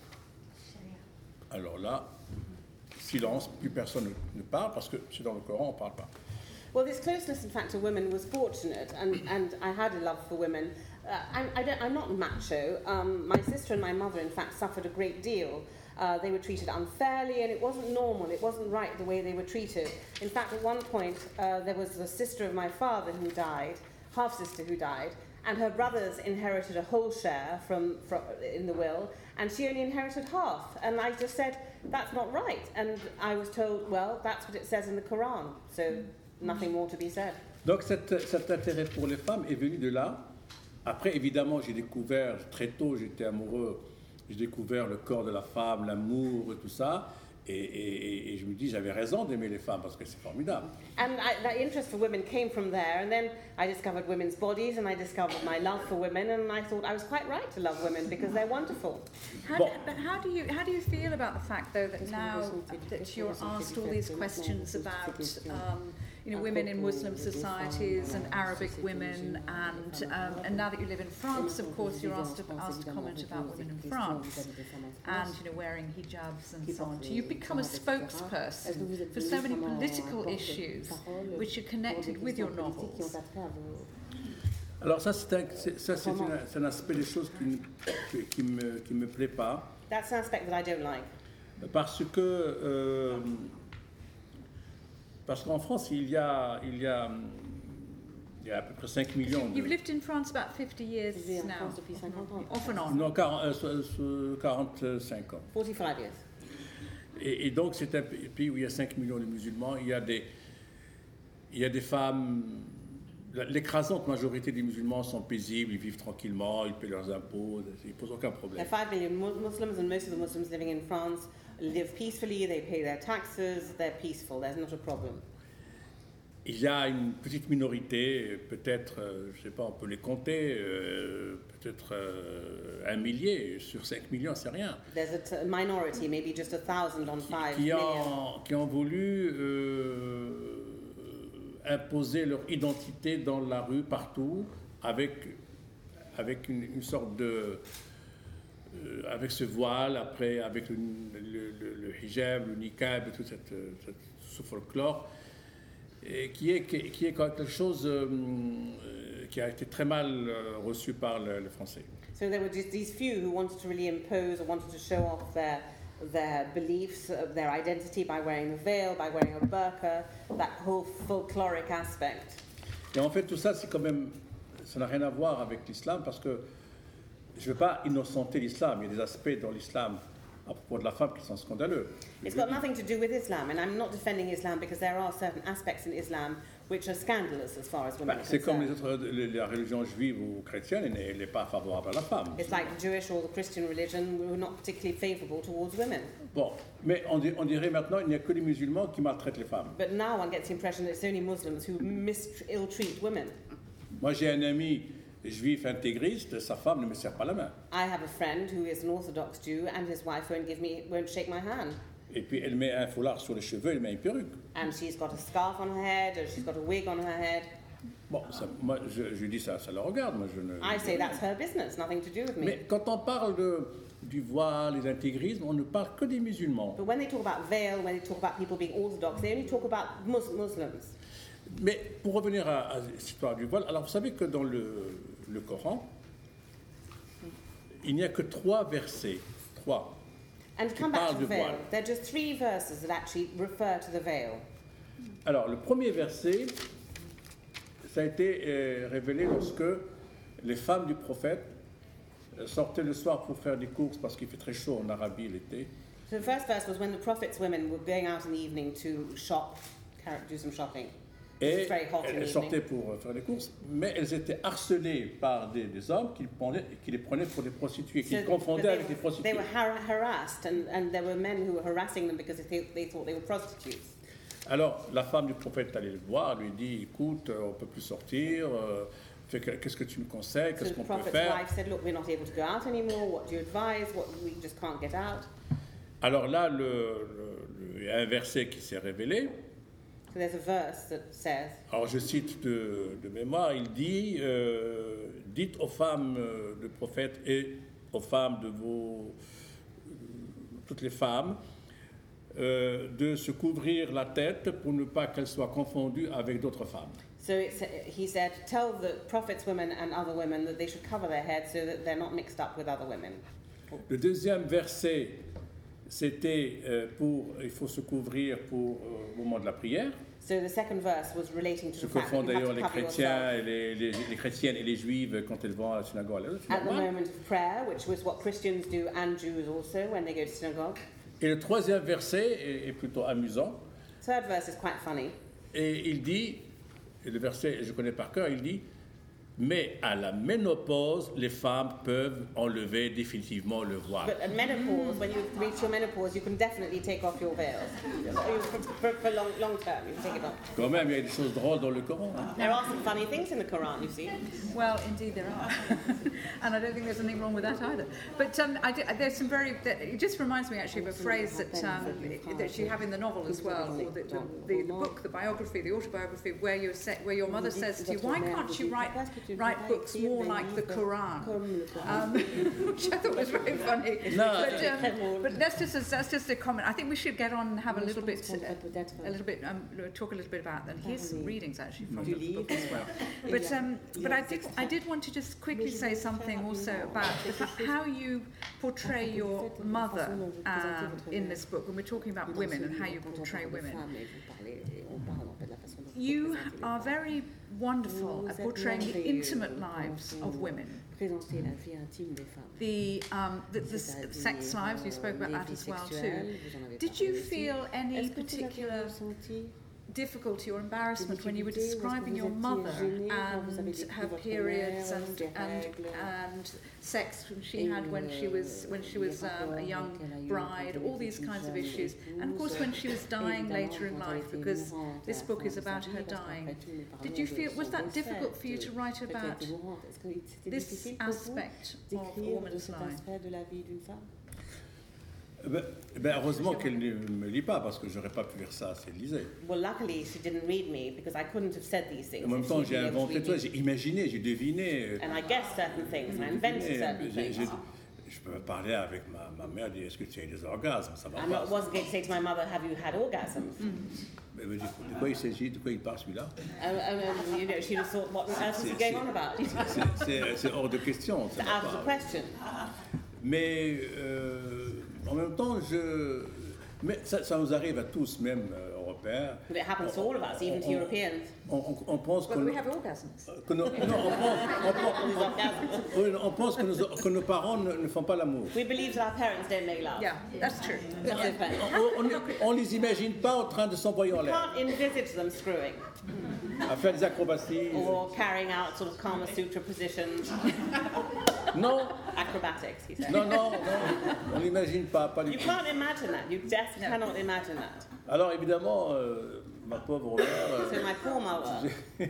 Alors là, silence, plus personne ne, ne parle parce que c'est dans le Coran, on ne parle pas. Well, this closeness, in fact, to women was fortunate, and, and I had a love for women. Uh, I'm, I don't, I'm not macho. Um, my sister and my mother, in fact, suffered a great deal. Uh, they were treated unfairly, and it wasn't normal. It wasn't right the way they were treated. In fact, at one point, uh, there was a sister of my father who died, half-sister who died, and her brothers inherited a whole share from, from in the will, and she only inherited half. And I just said, that's not right. And I was told, well, that's what it says in the Quran. So nothing more to be said. Donc cet, cet intérêt pour les femmes est venu de là. Après, évidemment, j'ai découvert, très tôt, j'étais amoureux, j'ai découvert le corps de la femme, l'amour et tout ça. Et, et, et je me dis, j'avais raison d'aimer les femmes parce que c'est formidable. And I, that interest for women came from there, and then I discovered women's bodies, and I discovered my love for women, and I thought I was quite right to love women because they're wonderful. How, Bon. But how do you how do you feel about the fact, though, that now that you're asked all these questions about um, you know women in Muslim societies and Arabic women, and um, and now that you live in France, of course, you're asked to, asked to comment about women in France and you know wearing hijabs and so on. So you've become a spokesperson for so many political issues which are connected with your novels. Alors ça, c'est un, c'est, ça, c'est une- c'est un aspect des choses qui ne qui me, qui me plaît pas. That's an aspect that I don't like. Parce que euh, Parce qu'en France, il y a, il y a, il y a à peu près cinq millions de... You've lived in France about fifty years Je vis en now. France depuis cinquante ans. Off and on. Non, quarante, euh, so- quarante-cinq ans. forty-five years. Et, et donc, c'est un pays où il y a cinq millions de musulmans. Il y a des, il y a des femmes... L'écrasante majorité des musulmans sont paisibles, ils vivent tranquillement, ils paient leurs impôts, ils ne posent aucun There problème. are five million Mu- Muslims, and most of the Muslims living in France live peacefully. They pay their taxes. They're peaceful. There's not a problem. Il y a une petite minorité, peut-être, euh, je ne sais pas, on peut les compter, euh, peut-être euh, un millier sur cinq millions, c'est rien, There's a t- minority, maybe just a thousand on five qui million, ont, qui ont voulu euh, imposer leur identité dans la rue, partout, avec, avec une, une sorte de... euh, avec ce voile, après, avec le, le- le- le hijab, le niqab, et tout cette, cette- ce folklore, et qui est, qui est- qui est quelque chose euh, euh, qui a été très mal euh, reçu par le, le français. So there were just these few who wanted to really impose or wanted to show off their their beliefs, uh, their identity by wearing the veil, by wearing a burqa, that whole folkloric aspect. Et en fait, tout ça, c'est quand même, ça n'a rien à voir avec l'islam, parce que je ne veux pas innocenter l'islam. Il y a des aspects dans l'islam à propos de la femme qui sont scandaleux. It's got nothing to do with Islam, and I'm not defending Islam because there are certain aspects in Islam which are scandalous as far as women Ben, are c'est comme les concerned. autres, les- la religion juive ou chrétienne, elle n'est- elle n'est pas favorable à la femme. It's like the Jewish or the Christian religion were not particularly favourable towards women. Bon, mais on, di- on dirait maintenant qu'il n'y a que les musulmans qui maltraitent les femmes. But now one gets the impression that it's only Muslims who mis- ill-treat women. Moi, j'ai un ami juif intégriste, sa femme ne me serre pas la main. I have a friend who is an Orthodox Jew, and his wife won't give me, won't shake my hand. Et puis, elle met un foulard sur les cheveux, elle met une perruque. And she's got a scarf on her head, or she's got a wig on her head. Bon, ça, moi, je, je dis ça, ça le regarde. Moi, je ne, I say that's her business, nothing to do with me. Mais quand on parle de, du voile et de l'intégrisme, on ne parle que des musulmans. But when they talk about veil, when they talk about people being Orthodox, they only talk about Mus- Muslims. Mais pour revenir à, à l'histoire du voile, alors vous savez que dans le, le Coran, il n'y a que trois versets, trois. And to Qui come back parle to de the veil, voile. there are just three verses that actually refer to the veil. Alors, le premier verset, ça a été euh, révélé lorsque les femmes du prophète euh, sortaient le soir pour faire des courses parce qu'il fait très chaud en Arabie l'été. So the first verse was when the prophet's women were going out in the evening to shop, car- do some shopping. Et It's very hot in elles the sortaient evening. pour euh, faire des courses, mais elles étaient harcelées par des, des hommes qui, prenaient- qui les prenaient pour des prostituées, qui So, les but confondaient they, avec des were, prostituées. they were har- harassed, and, and there were men who were harassing them because they, they thought they were prostitutes. Alors, la femme du prophète est allée le voir, lui dit, écoute, euh, on ne peut plus sortir, euh, fait que- qu'est-ce que tu me conseilles, So qu'est-ce the qu'on peut prophet's faire? wife said, look, we're not able to go out anymore. What do you advise? What, we just can't get out. Alors là, le- le- le- il y a un verset qui s'est révélé. So there's a verse that says, Alors je cite de, de mémoire, il dit, euh, dites aux femmes euh, du prophète et aux femmes de vos, euh, toutes les femmes, euh, de se couvrir la tête pour ne pas qu'elles soient confondues avec d'autres femmes. so it's, he said, tell the prophet's women and other women that they should cover their heads so that they're not mixed up with other women. Le deuxième verset, c'était euh, pour, il faut se couvrir pour, euh, au moment de la prière. So the second verse was relating to Ce the que fact font that you have d'ailleurs to les cover chrétiens yourself et les, les- les chrétiennes et les juives quand elles vont à la synagogue. C'est at the normal. moment of prayer, which was what Christians do and Jews also when they go to synagogue. Et le troisième verset est, est plutôt amusant. Third verse is quite funny. Et il dit, et le verset je connais par cœur, il dit, mais à la ménopause, les femmes peuvent enlever définitivement le voile. But at menopause, when you reach your menopause, you can definitely take off your veils. For, for, for long, long term, you can take it off. Quand même, il y a des choses drôles dans le Coran. hein. There are some funny things in the Quran, you see. Well, indeed there are, and I don't think there's anything wrong with that either. But um, I did, there's some very. That, it just reminds me actually of a phrase that um, that you have in the novel as well, or the, the, the, the book, the biography, the autobiography, where you say, where your mother says to you, "Why can't you write write books more like the Quran?" Um, which I thought was very funny. No. But, um, but that's just a, that's just a comment. I think we should get on and have a little bit, uh, a little bit, um, talk a little bit about that. Here's some readings actually from the book as well. But um, but I did I did want to just quickly say something also about the fact how you portray your mother um, in this book. When we're talking about women and how you portray women. Vous parlez, on parle you are very wonderful Vous at êtes portraying the merveilleux intimate en lives train of de women. Présenter la vie intime des femmes. The, um, the, the C'est-à-dire, sex lives, you spoke about les that vies as well sexuelles, too. vous en avez Did parlé you aussi. feel any Est-ce que vous avez particular ressenti difficulty or embarrassment when you were difficulté, ou est-ce que describing vous your étiez mother gêné quand vous avez and décrit her votre periods mère, and, des and, règles, and sex when she et had when she was when she les was um, rapports a young qu'elle a eu bride, quand elle all était these une kinds of jeune issues, épouse, and of course when she was dying évidemment, later in quand elle life, était because mourante à this la book fin is de sa about vie, her parce qu'après dying. tout, nous Did parlons you de feel was son that difficult for you décès, to write qu'elle about était mourante. Est-ce que c'était this difficile pour vous aspect of a d'écrire de woman's cet life? aspect de la vie d'une femme? Ben, ben, heureusement qu'elle ne me lit pas, parce que j'aurais pas pu faire ça si elle lisait. Well, luckily she didn't read me because I couldn't have said these things. En même if temps, she'd j'ai been able to inventé, read tu vois, me. j'ai imaginé, j'ai deviné. And I guessed certain things and I invented J'ai- certain j'ai- things. j'ai- Je peux parler avec ma, ma mère, dire est-ce que tu as eu des orgasmes? Ça va I'm pas. not, wasn't going to say to my mother, have you had orgasms? Elle me dit, de quoi il s'agit? De quoi il parle celui-là? Um, um, you know, she would have thought, what on earth is he going on about? It's C'est- C'est c'est hors de question. ça va out of the pas. question. Mais euh, en même temps, je. Mais ça, ça nous arrive à tous, même euh, Européens. But it happens to all of us, even to On- on- Europeans. On, on- on pense que, Whether we nos- have orgasms. que nos, non, on pense, on pense- These orgasms. oui, on pense que, nos, que nos parents ne, ne font pas l'amour. We believe that our parents don't make love. Yeah, that's true. That's so funny. On ne les imagine pas en train de s'envoyer en You l'air, can't envisage them screwing à faire des acrobaties. or carrying out sort of Kama Sutra positions, Non, acrobatics, he said. non, non, non, on n'imagine pas, pas du You tout. can't imagine that. You just No. cannot imagine that. Alors évidemment, euh, ma pauvre mère, euh, So my poor mother,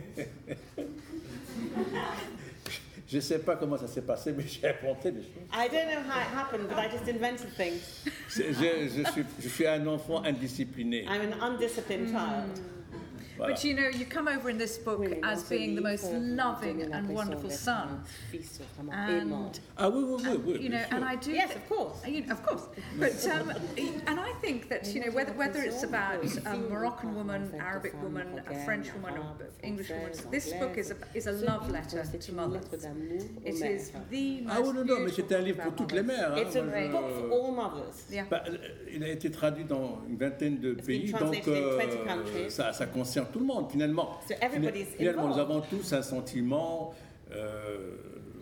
je ne sais pas comment ça s'est passé, mais j'ai inventé des choses. I don't know how it happened, but I just invented things. C'est- Je, je suis, je suis un enfant indiscipliné. I'm an undisciplined child. Voilà. But you know, you come over in this book Oui, as dans ce being the livre, most vous loving donnez and l'impression wonderful d'être son. un fils vraiment aimant. And Ah oui, oui, oui, oui. you bien know, sûr. and I do. Yes, of course. You know, of course. But um, and I think that you know whether whether it's about a Moroccan woman, Arabic woman, a French woman, or English woman, this book is a is a love letter to mothers. It is the most Ah oui, non, non, mais beautiful c'est un book livre pour about toutes les mothers. mères. hein. It's a Moi, je- book for all mothers. Yeah. Bah, il a été traduit dans une vingtaine de It's been pays, translated donc in twenty countries. ça, ça concerne tout le monde finalement. So everybody's Finalement, nous involved. avons tous un sentiment euh,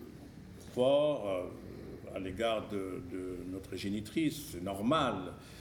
fort euh, à l'égard de, de notre génitrice, c'est normal.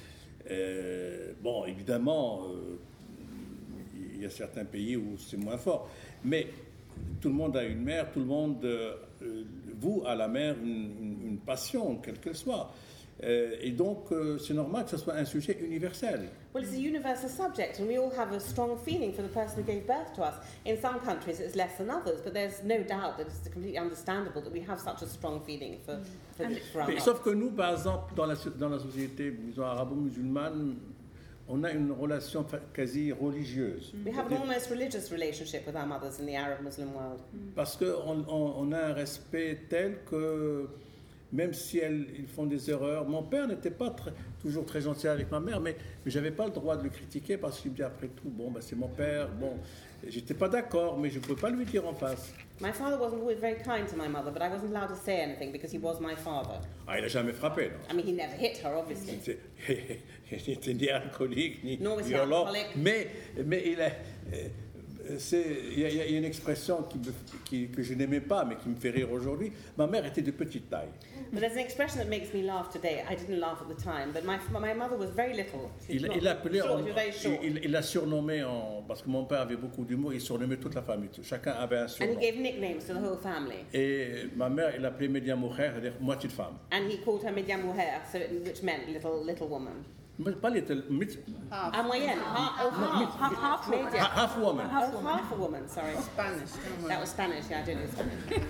Euh, bon, évidemment, euh, il y a certains pays où c'est moins fort, mais tout le monde a une mère, tout le monde euh, voue à la mère une, une- une passion, quelle qu'elle soit. Euh, et donc, euh, c'est normal que ce soit un sujet universel. Well, it's a universal subject, and we all have a strong feeling for the person who gave birth to us. In some countries, it's less than others, but there's no doubt that it's completely understandable that we have such a strong feeling for, for, for our Mais, mothers. sauf que nous, par exemple, dans la, so- dans la société, disons, arabo-musulmane, on a une relation fa- quasi religieuse. We have an almost religious relationship with our mothers in the Arab Muslim world. Parce qu'on on, on a un respect tel que, même si elles, ils font des erreurs, mon père n'était pas très- toujours très gentil avec ma mère, mais, mais je n'avais pas le droit de le critiquer parce qu'il me dit après tout, bon, ben, c'est mon père, bon, j'étais pas d'accord, mais je ne pouvais pas lui dire en face. My father wasn't always very kind to my mother, but I wasn't allowed to say anything because he was my father. Ah, il n'a jamais frappé, non. I mean, he never hit her, obviously. C'est- Il n'était ni alcoolique, ni Non, mais c'est violent, alcoolique. mais, mais il a... euh, c'est- Il y, a- il y a une expression qui me- qui- que je n'aimais pas, mais qui me fait rire aujourd'hui. Ma mère était de petite taille. But there's an expression that makes me laugh today. I didn't laugh at the time, but my, my mother was very little. She was Il, not- il l'appelait, short, en- she was very short. il, il l'a surnommé, en, parce que mon père avait beaucoup d'humour, il surnommait toute la famille. Chacun avait un And he surnom. gave nicknames to the whole family. Et ma mère, il l'appelait Média Moucher, c'est-à-dire moitié de femme. And he called her Midyam Muher, so it, which meant little little woman. Mais pas little, mid- Ah, moyenne. Half, oh, half. Half, half woman. Medium. ha- half woman. Oh, half a woman, sorry. Spanish, don't That was Spanish, yeah, I don't know Spanish.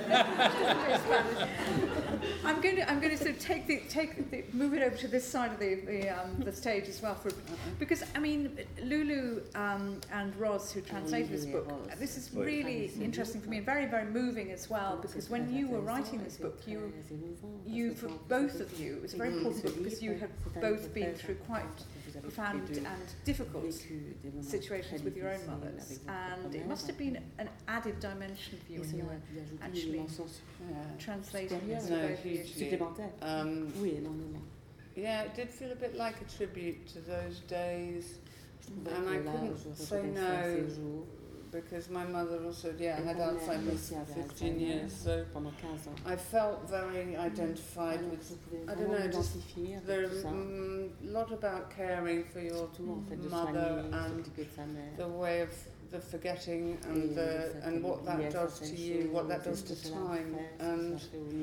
I'm going to I'm going to sort of take the take the, move it over to this side of the the, um, the stage as well for because I mean Lulu um, and Roz who translated this book, this is really interesting for me and very very moving as well because when you were writing this book you you for both of you it was a very important book because you have both been through quite profound and difficult situations with your own mothers and it must have been an added dimension for you when you were actually translating this No, for both of you. hugely. Supplémentaire. Um, Oui, énormément. yeah, it did feel a bit like a tribute to those days And I couldn't say no because my mother also, yeah, had Alzheimer's for fifteen years, so I felt very identified with, I don't know, just the mm, lot about caring for your mother and the way of the forgetting and the, and what that does to you, what that does to time, and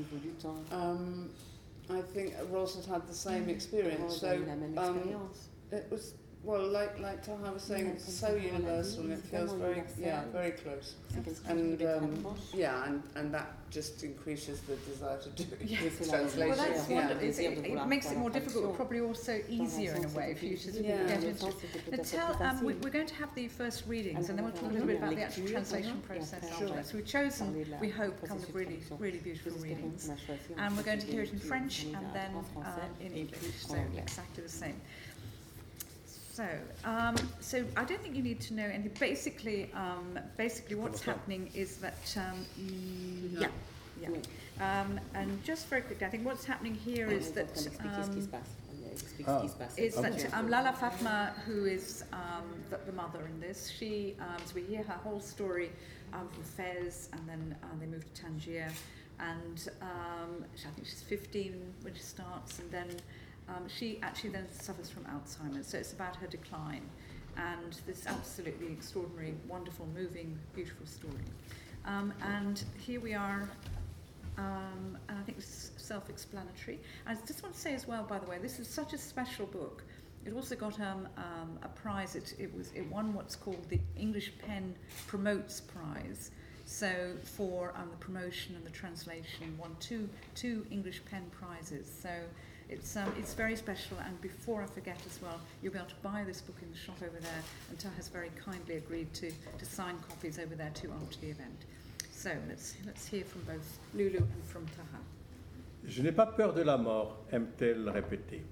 um, I think Ros has had the same experience. So um, it was. Well, like like Taha was saying, it's so universal and it feels very, yeah, very close. And um, yeah, and, and that just increases the desire to do it. Yes. Translation. Well, that's yeah. wonderful. It, it, it makes it more difficult, but probably also easier in a way for you to Yeah. get into it. Now tell, um, we, we're going to have the first readings and then we'll talk a little bit about the actual translation process after that. So we've chosen, we hope, a couple of really, really beautiful readings. And we're going to hear it in French and then um, in English, so exactly the same. So, um, so I don't think you need to know anything. Basically, um, basically, what's happening is that, um, yeah, yeah. Um, and just very quickly, I think what's happening here is that um, Ah. is that um, Lala Fatma, who is um, the, the mother in this, she, um, so we hear her whole story um, from Fez, and then uh, they move to Tangier, and um, I think she's fifteen when she starts, and then. Um, she actually then suffers from Alzheimer's, so it's about her decline and this absolutely extraordinary, wonderful, moving, beautiful story. Um, and here we are, um, and I think it's self-explanatory. I just want to say as well, by the way, this is such a special book. It also got um, um, a prize. It, it was it won what's called the English Pen Promotes Prize. So for um, the promotion and the translation, won two two English Pen prizes. So. It's, um, it's very special, and before I forget as well, you'll be able to buy this book in the shop over there, and Taha has very kindly agreed to, to sign copies over there too after the event. So let's, let's hear from both Lulu and from Taha. Je n'ai pas peur de la mort, aime-t-elle répéter.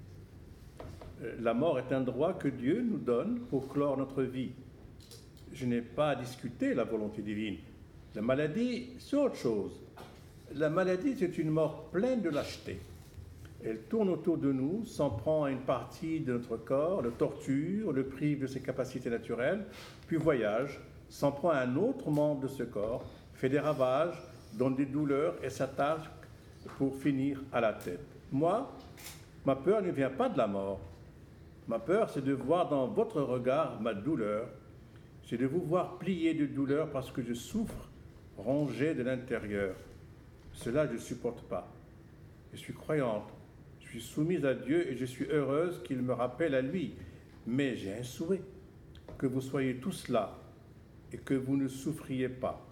La mort est un droit que Dieu nous donne pour clore notre vie. Je n'ai pas à discuter la volonté divine. La maladie, c'est autre chose. La maladie, c'est une mort pleine de lâcheté. Elle tourne autour de nous, s'en prend à une partie de notre corps, le torture, le prive de ses capacités naturelles, puis voyage, s'en prend à un autre membre de ce corps, fait des ravages, donne des douleurs et s'attaque pour finir à la tête. Moi, ma peur ne vient pas de la mort. Ma peur, c'est de voir dans votre regard ma douleur. C'est de vous voir plié de douleur parce que je souffre, rongé de l'intérieur. Cela, je ne supporte pas. Je suis croyante. Je suis soumise à Dieu et je suis heureuse qu'il me rappelle à lui. Mais j'ai un souhait, que vous soyez tous là et que vous ne souffriez pas.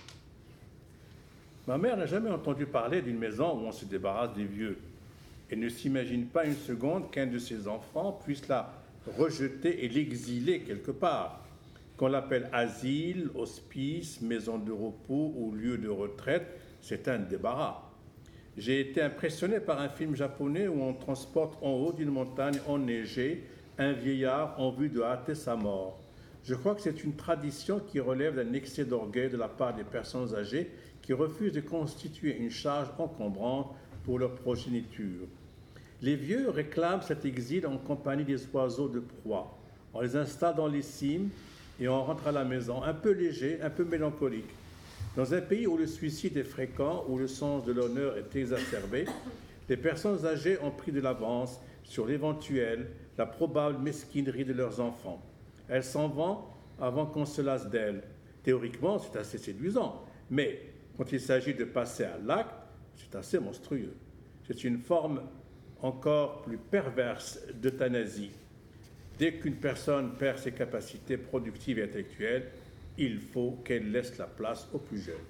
Ma mère n'a jamais entendu parler d'une maison où on se débarrasse des vieux et ne s'imagine pas une seconde qu'un de ses enfants puisse la rejeter et l'exiler quelque part, qu'on l'appelle asile, hospice, maison de repos ou lieu de retraite, c'est un débarras. J'ai été impressionné par un film japonais où on transporte en haut d'une montagne enneigée un vieillard en vue de hâter sa mort. Je crois que c'est une tradition qui relève d'un excès d'orgueil de la part des personnes âgées qui refusent de constituer une charge encombrante pour leur progéniture. Les vieux réclament cet exil en compagnie des oiseaux de proie. On les installe dans les cimes et on rentre à la maison un peu léger, un peu mélancolique. Dans un pays où le suicide est fréquent, où le sens de l'honneur est exacerbé, les personnes âgées ont pris de l'avance sur l'éventuelle, la probable mesquinerie de leurs enfants. Elles s'en vont avant qu'on se lasse d'elles. Théoriquement, c'est assez séduisant, mais quand il s'agit de passer à l'acte, c'est assez monstrueux. C'est une forme encore plus perverse d'euthanasie. Dès qu'une personne perd ses capacités productives et intellectuelles, il faut qu'elle laisse la place aux plus jeunes.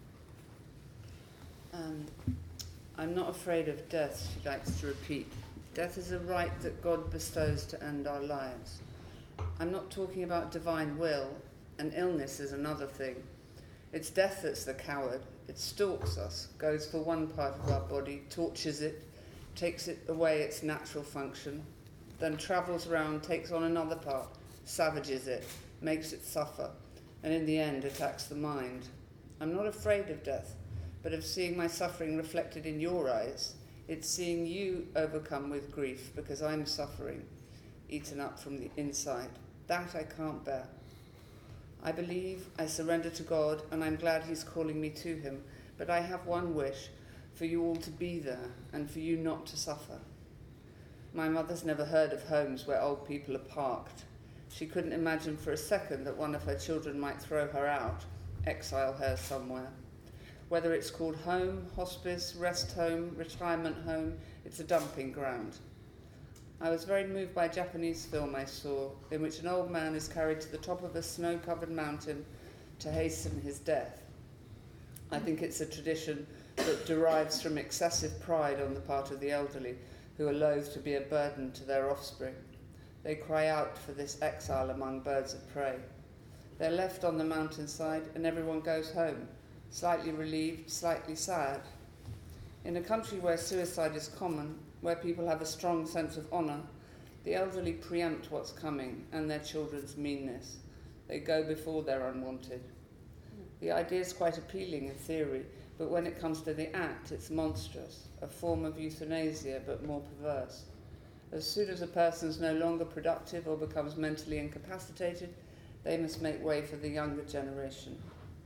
Um, I'm not afraid of death, she likes to repeat. Death is a right that God bestows to end our lives. I'm not talking about divine will, and illness is another thing. It's death that's the coward. It stalks us, goes for one part of our body, tortures it, takes it away its natural function, then travels around, takes on another part, savages it, makes it suffer, and in the end attacks the mind. I'm not afraid of death, but of seeing my suffering reflected in your eyes. It's seeing you overcome with grief because I'm suffering, eaten up from the inside. That I can't bear. I believe, I surrender to God, and I'm glad he's calling me to him, but I have one wish, for you all to be there, and for you not to suffer. My mother's never heard of homes where old people are parked. She couldn't imagine for a second that one of her children might throw her out, exile her somewhere. Whether it's called home, hospice, rest home, retirement home, it's a dumping ground. I was very moved by a Japanese film I saw, in which an old man is carried to the top of a snow-covered mountain to hasten his death. I think it's a tradition that derives from excessive pride on the part of the elderly, who are loath to be a burden to their offspring. They cry out for this exile among birds of prey. They're left on the mountainside and everyone goes home, slightly relieved, slightly sad. In a country where suicide is common, where people have a strong sense of honour, the elderly preempt what's coming and their children's meanness. They go before they're unwanted. The idea is quite appealing in theory, but when it comes to the act, it's monstrous, a form of euthanasia, but more perverse. As soon as a person's no longer productive or becomes mentally incapacitated, they must make way for the younger generation.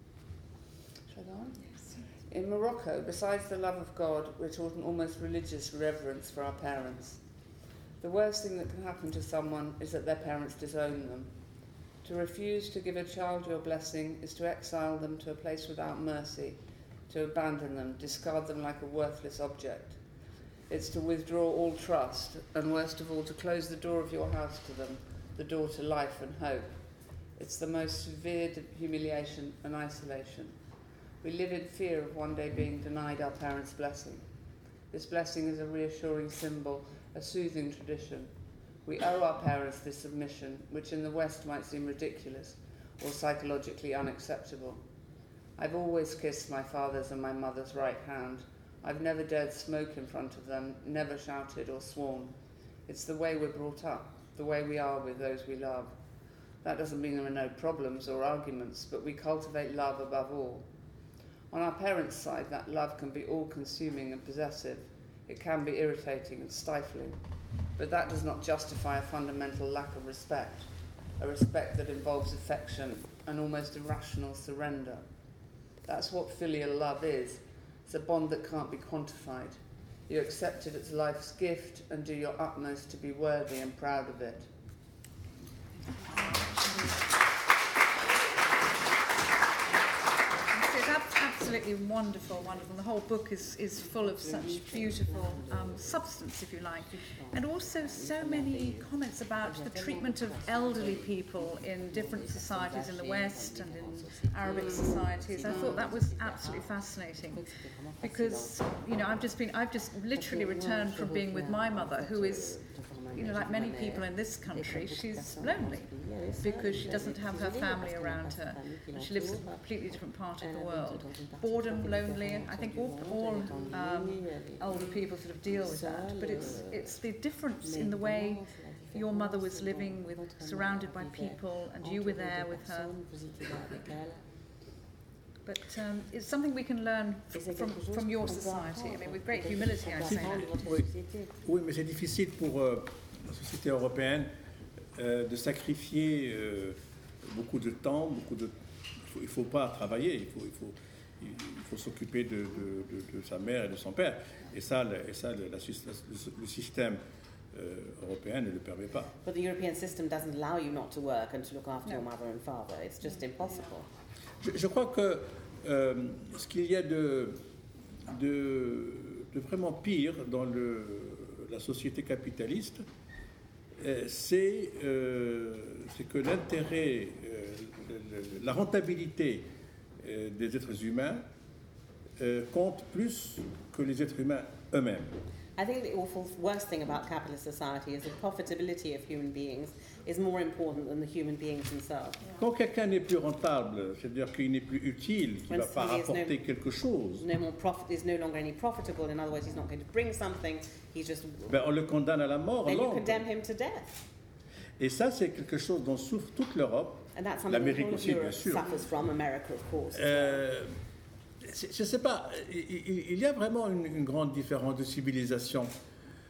Shall I go on? Yes. In Morocco, besides the love of God, we're taught an almost religious reverence for our parents. The worst thing that can happen to someone is that their parents disown them. To refuse to give a child your blessing is to exile them to a place without mercy, to abandon them, discard them like a worthless object. It's to withdraw all trust, and worst of all, to close the door of your house to them, the door to life and hope. It's the most severe humiliation and isolation. We live in fear of one day being denied our parents' blessing. This blessing is a reassuring symbol, a soothing tradition. We owe our parents this submission, which in the West might seem ridiculous or psychologically unacceptable. I've always kissed my father's and my mother's right hand. I've never dared smoke in front of them, never shouted or sworn. It's the way we're brought up, the way we are with those we love. That doesn't mean there are no problems or arguments, but we cultivate love above all. On our parents' side, that love can be all-consuming and possessive. It can be irritating and stifling. But that does not justify a fundamental lack of respect, a respect that involves affection and almost irrational surrender. That's what filial love is. It's a bond that can't be quantified. You accept it as life's gift and do your utmost to be worthy and proud of it. Absolutely wonderful, wonderful. The whole book is, is full of such beautiful um, substance, if you like, and also so many comments about the treatment of elderly people in different societies in the West and in Arabic societies. I thought that was absolutely fascinating because, you know, I've just been, I've just literally returned from being with my mother, who is, you know, like many people in this country, she's lonely because she doesn't have her family around her. She lives in a completely different part of the world. Boredom, lonely, and I think all, all um, older people sort of deal with that. But it's it's the difference in the way your mother was living, with surrounded by people, and you were there with her. But um, it's something we can learn f- from, from your society. I mean, with great humility, I say that. Oui, oui, mais c'est difficile pour euh, la société européenne euh, de sacrifier euh, beaucoup de temps, beaucoup de. Il ne faut, faut pas travailler, il faut, il faut, il faut s'occuper de, de, de, de sa mère et de son père. Et ça, le, et ça le, la, le système euh, européen ne le permet pas. But the European system doesn't allow you not to work and to look after no. your mother and father. It's just impossible. Je, je crois que euh, ce qu'il y a de, de, de vraiment pire dans le, la société capitaliste, euh, c'est, euh, c'est que l'intérêt, euh, le, la rentabilité euh, des êtres humains euh, compte plus que les êtres humains eux-mêmes. I think the awful worst thing about capitalist society is the profitability of human beings is more important than the human beings themselves. Quand quelqu'un n'est plus rentable, c'est-à-dire qu'il n'est plus utile, qu'il ne va pas rapporter no, quelque chose, no more profit, is no longer any profitable. In other words, he's not going to bring something. He's just. Ben on le condamne à la mort. Then you condemn him to death. Et ça, c'est quelque chose dont souffre toute l'Europe, l'Amérique aussi, bien sûr. Suffers from America, of course. Euh, je ne sais pas, il, il y a vraiment une, une grande différence de civilisation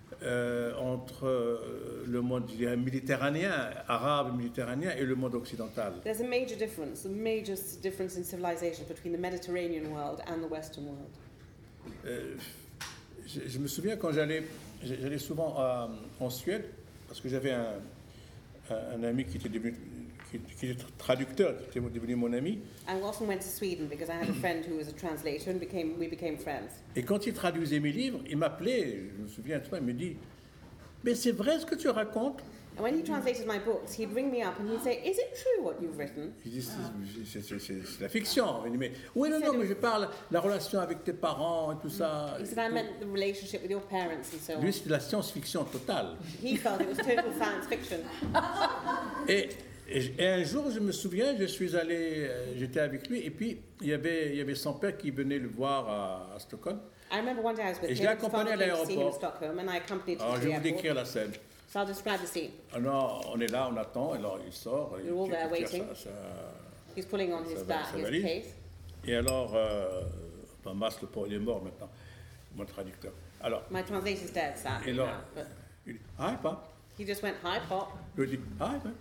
euh, entre euh, le monde, je dirais, méditerranéen, arabe, méditerranéen, et le monde occidental. There's a major difference, a major difference in civilization between the Mediterranean world and the Western world. Euh, je, je me souviens quand j'allais, j'allais souvent à, en Suède, parce que j'avais un, un, un ami qui était devenu, qui, qui était traducteur, qui était devenu mon ami. I often went to Sweden because I had a friend who was a translator and became, we became friends. Et quand il traduisait mes livres, il m'appelait, je me souviens de toi, il me dit, mais c'est vrai ce que tu racontes? And when he translated my books, he'd ring me up and he'd say, is it true what you've written? Je dis, c'est, c'est, c'est, c'est la fiction. Il dit, mais, oui, non, non, mais je parle de la relation avec tes parents et tout ça. He said, I meant the relationship with your parents and so on. Lui, c'était la science-fiction totale. He felt it was total science fiction. Et, et, et un jour, je me souviens, je suis allé, euh, j'étais avec lui, et puis il y avait, il y avait son père qui venait le voir à, à Stockholm. I remember one day I was with Et je him, l'ai his father accompagné à came to see him in l'aéroport. Stockholm and I accompanied him Alors, to je the vais vous airport. décrire la scène. So I'll describe the scene. Alors, on est là, on attend, alors il sort. We're all il there tire waiting. sa- sa- He's pulling on his, Ça va- back, ça his valise. case. Et alors, euh, enfin, Mas, le pauvre, il est mort maintenant, mon traducteur. Alors, My translator's dead, sadly et now, alors, but il dit, hi, papa. he just went, hi, Pop. Je lui dis, hi, papa.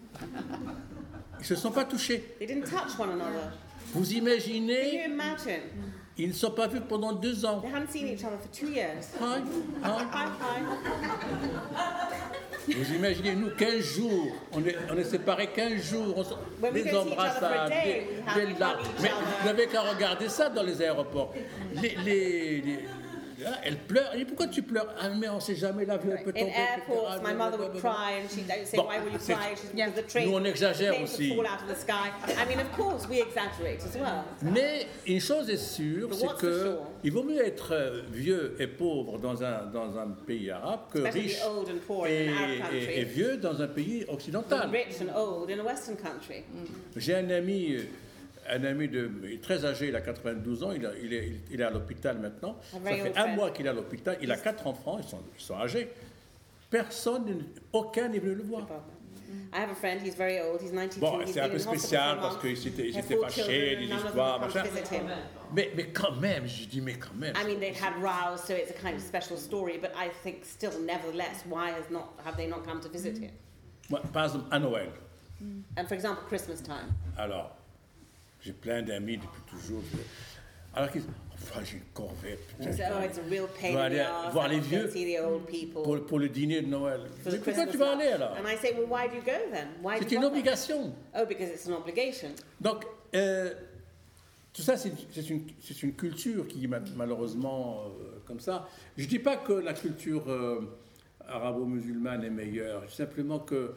Ils ne se sont pas touchés. They didn't touch one another. Vous Can you imaginez, imagine? ils ne se sont pas vus pendant deux ans. They hadn't seen each other for two years. Hi, hi. Hi, hi. Vous imaginez, nous, quinze jours, on est, on est séparés quinze jours, on se- When we des don't see each other for a embrassades, day, des, we have- des we larmes. hug each Mais other. vous n'avez qu'à regarder ça dans les aéroports. Les, les, les- là, elle pleure. Elle dit, pourquoi tu pleures? Ah, mais on ne sait jamais, l'avion peut tomber. In airports, et cetera. my mother would cry and she'd say, Bon, why will you c'est- cry? She's Yeah. because the train, Nous, on exagère the plane aussi. could fall out of the sky. I mean, of course, we exaggerate as well. Mais une chose est sûre, But c'est what's que for sure? il vaut mieux être euh, vieux et pauvre dans un, dans un pays arabe que Especially riche old and poor et, in an Arab et- country. et vieux dans un pays occidental. Rich and old in a Western country. J'ai un ami, euh, un ami de, il est très âgé, il a quatre-vingt-douze ans, il, a- il est, il est à l'hôpital maintenant. A Ça very fait old un friend. mois qu'il est à l'hôpital, il a quatre enfants, ils sont, ils sont âgés. Personne, aucun n'est venu le voir. I have a friend, he's very old, he's ninety-two, Bon, he's c'est un been peu in hospital spécial for a parce month. qu'ils s'étaient ils They have étaient four fâchés, children, des none of them histoires, have come machin. to visit him. Mais, mais quand même, je dis, mais quand même. I mean, they've had rows, so it's a kind of special story, but I think still, nevertheless, why has not, have they not come to visit him? Moi, par exemple, à Noël, And for example, Christmas time. alors, j'ai plein d'amis depuis toujours. Alors qu'ils disent, enfin, j'ai une corvée. putain, He said, oh, it's a real pain Je dois in the aller arse. voir I les want to vieux see the old people. pour, pour le dîner de Noël. for Mais the pourquoi Christmas tu vas aller lunch. alors? And I say, well, why do you go then? Why do C'est you une bother? obligation. Oh, because it's an obligation. Donc, euh, tout ça, c'est c'est une, c'est une culture qui, ma- malheureusement, euh, comme ça. Je ne dis pas que la culture euh, arabo-musulmane est meilleure. Je dis simplement que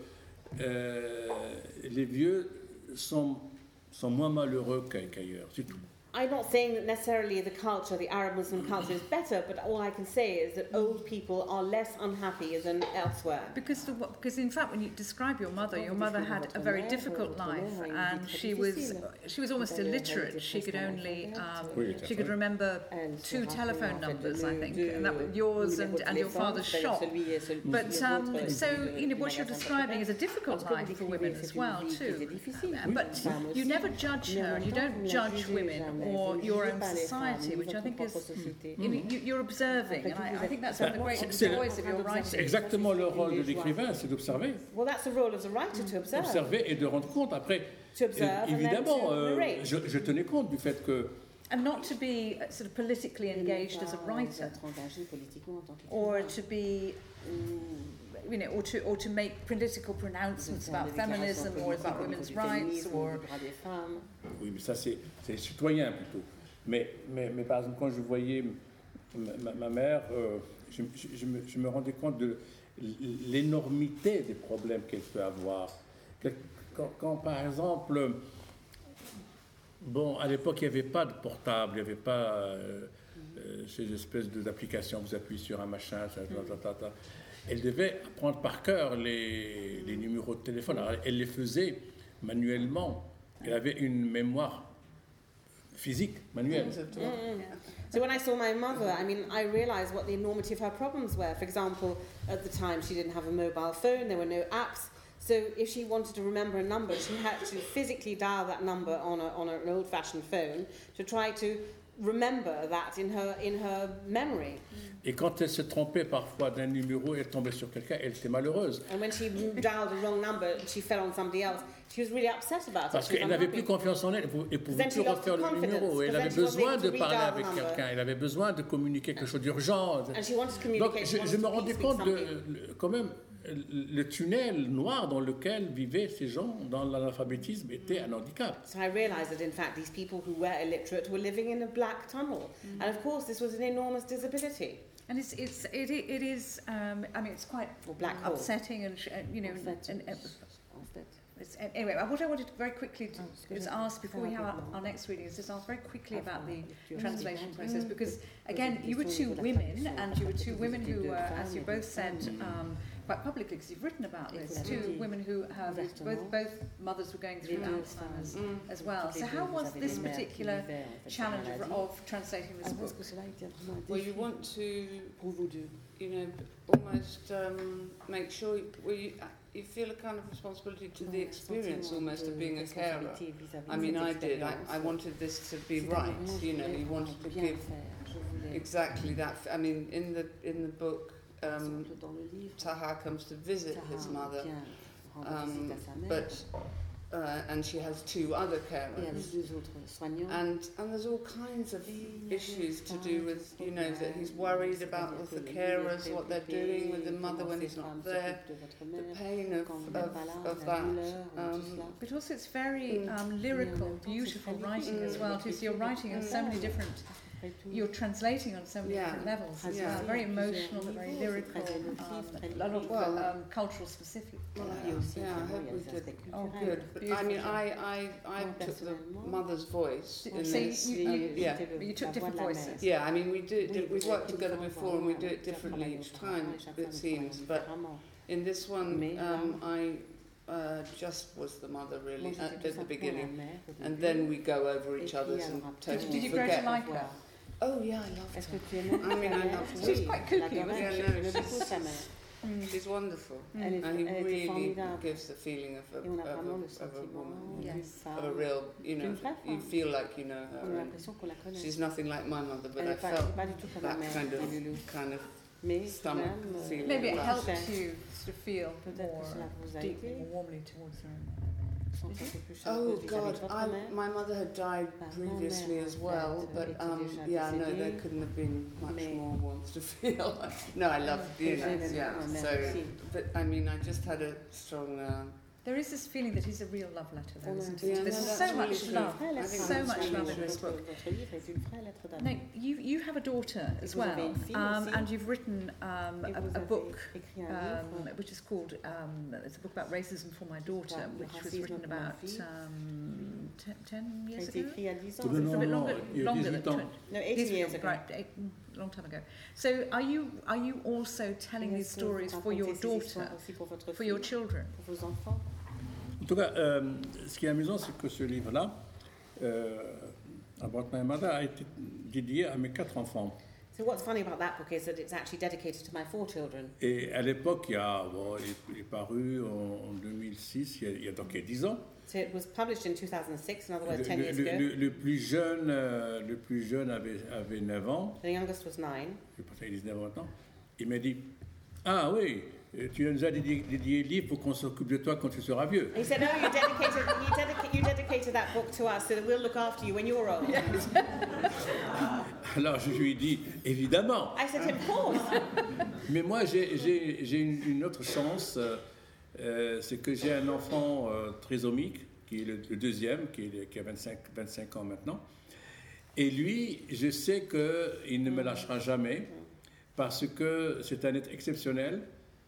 euh, les vieux sont, sont moins malheureux qu'ai- qu'ailleurs. C'est tout. I'm not saying that necessarily the culture, the Arab Muslim culture is better, but all I can say is that old people are less unhappy than elsewhere. Because, the, because in fact, when you describe your mother, your mother had a very difficult life, and she was she was almost illiterate. She could only um, she could remember two telephone numbers, I think, and that was yours and, and your father's shop. But um, so you know what you're describing is a difficult life for women as well too. Uh, But you never judge her, and you don't judge women or your own society, which I think is you know, you, you're observing, and I, I think that's one of the great C'est- joys of your C'est writing. exactement le rôle de l'écrivain, c'est d'observer. Well, that's the role of the writer to observe. Observer et de rendre compte. Après, To observe and then évidemment, to euh, narrate. je, je tenais compte du fait que And not to be uh, sort of politically engaged as a writer, or to be, mm, you know, or to or to make political pronouncements about feminism or about women's rights, or oui, mais ça c'est c'est les citoyens plutôt. Mais, mais, mais par exemple, quand je voyais ma, ma- ma mère, euh, je, je- je me, je me rendais compte de l'énormité des problèmes qu'elle peut avoir. Que- Quand, quand, par exemple, bon, à l'époque, il n'y avait pas de portable, il n'y avait pas euh, euh, ces espèces de- d'applications, vous appuyez sur un machin, ça, ta, ta, ta, ta. Elle devait apprendre par cœur les, les numéros de téléphone. Alors, elle les faisait manuellement. Elle avait une mémoire physique, manuelle. So when I saw my mother, I mean, I realised what the enormity of her problems were. For example, at the time she didn't have a mobile phone, there were no apps. So if she wanted to remember a number, she had to physically dial that number on, a, on a, an old-fashioned phone to try to remember that in her, in her memory. Et quand elle se trompait parfois d'un numéro, elle tombait sur quelqu'un, elle était malheureuse. And when she dialed the wrong number, she fell on somebody else. She was really upset about it. Parce qu'elle n'avait plus confiance en elle, elle ne pouvait plus refaire le numéro. Elle avait besoin de parler avec quelqu'un, elle avait besoin de communiquer quelque chose d'urgent. Donc je, je me rendais compte de, quand même, le tunnel noir dans lequel vivaient ces gens dans l'analphabétisme était un handicap. So I realized that in fact these people who were illiterate were living in a black tunnel. Mm. And of course this was an enormous disability. And it's it's it it is um, I mean it's quite black upsetting and uh, you know and, and, and it's, anyway what I wanted very quickly to oh, is ask before we have our, our next reading is just ask very quickly about the translation process, because again you were two women and you were two women who uh, as you both said um, quite publicly, because you've written about this, two women who have both both mothers were going through Alzheimer's mm. as well. So how was this particular challenge of, of translating this book? Well, you want to, you know, almost um, make sure well, you, you feel a kind of responsibility to the experience almost of being a carer. I mean, I did. I, I wanted this to be right. You know, you wanted to give exactly that. I mean, in the in the book. Um, Taha comes to visit his mother, um, but uh, and she has two other carers, and and there's all kinds of issues to do with, you know, that he's worried about with the carers, what they're doing with the mother when he's not there, the pain of of, of that. Um, but also it's very um, lyrical, beautiful writing mm. as well. It is, you're writing on so many different. You're translating on so many yeah. different levels as yeah. well. Very emotional, but very lyrical, um, a lot of well, um, cultural specific. Well, yeah, yeah, I hope we did. Oh, good. But I mean, I, I, I took the mother's voice in so this. You, you, um, yeah. you took different voices. Yeah, I mean, we do. Did, we've worked together before, and we do it differently each time, it seems. But in this one, um, I. Uh, just was the mother really at, at the beginning, and then we go over each other's and totally Did you forget. grow to like her? Oh yeah, I love her. I mean, I love her. She's quite kooky, isn't yeah, she? No, she's, mm. she's wonderful, mm. and he really gives the feeling of a, of a, of a woman, yes. of a real, you know, you feel like you know her. She's nothing like my mother, but I felt that kind of kind of stomach feeling. Maybe it helped you to feel more deeply, more warmly towards her. Oh God, I, my mother had died previously as well, but um, yeah, no, there couldn't have been much more warmth to feel. No, I love you know, yeah. So, but I mean, I just had a strong. Uh, There is this feeling that he's a real love letter, though, isn't it? Yeah, There's no, so much really love, so much really love in this book. Now, you, you have a daughter as well, um, and you've written um, a, a book um, which is called, um, it's a book about racism for my daughter, which was written about um, ten, ten years ago? It's a bit longer, longer than twenty. No, eighteen years ago. Right, eight, long time ago. So are you, are you also telling these stories for your daughter, for your children? En tout cas, euh, ce qui est amusant, c'est que ce livre-là, euh, About My Mother, a été dédié à mes quatre enfants. So what's funny about that book is that it's actually dedicated to my four children. Et à l'époque, il y a, bon, il est paru en, en deux mille six, il y a, il y a donc il y a dix ans. So it was published in two thousand six, in other words, le, ten years le, ago. Le, le plus jeune, euh, le plus jeune avait, avait neuf ans. The youngest was nine. Je pense qu'il a dix-neuf ans maintenant. Il m'a dit, ah oui, tu nous as dédié, dédié le livre pour qu'on s'occupe de toi quand tu seras vieux. He said, no, you dedicated, you, dedica- you dedicated that book to us so that we'll look after you when you're old. Yes. Alors je lui ai dit, évidemment. I said, of course. Mais moi, j'ai, j'ai, j'ai une, une autre chance, euh, c'est que j'ai un enfant euh, trisomique, qui est le, le deuxième, qui, est, qui a vingt-cinq, vingt-cinq ans maintenant. Et lui, je sais qu'il ne me lâchera jamais, parce que c'est un être exceptionnel.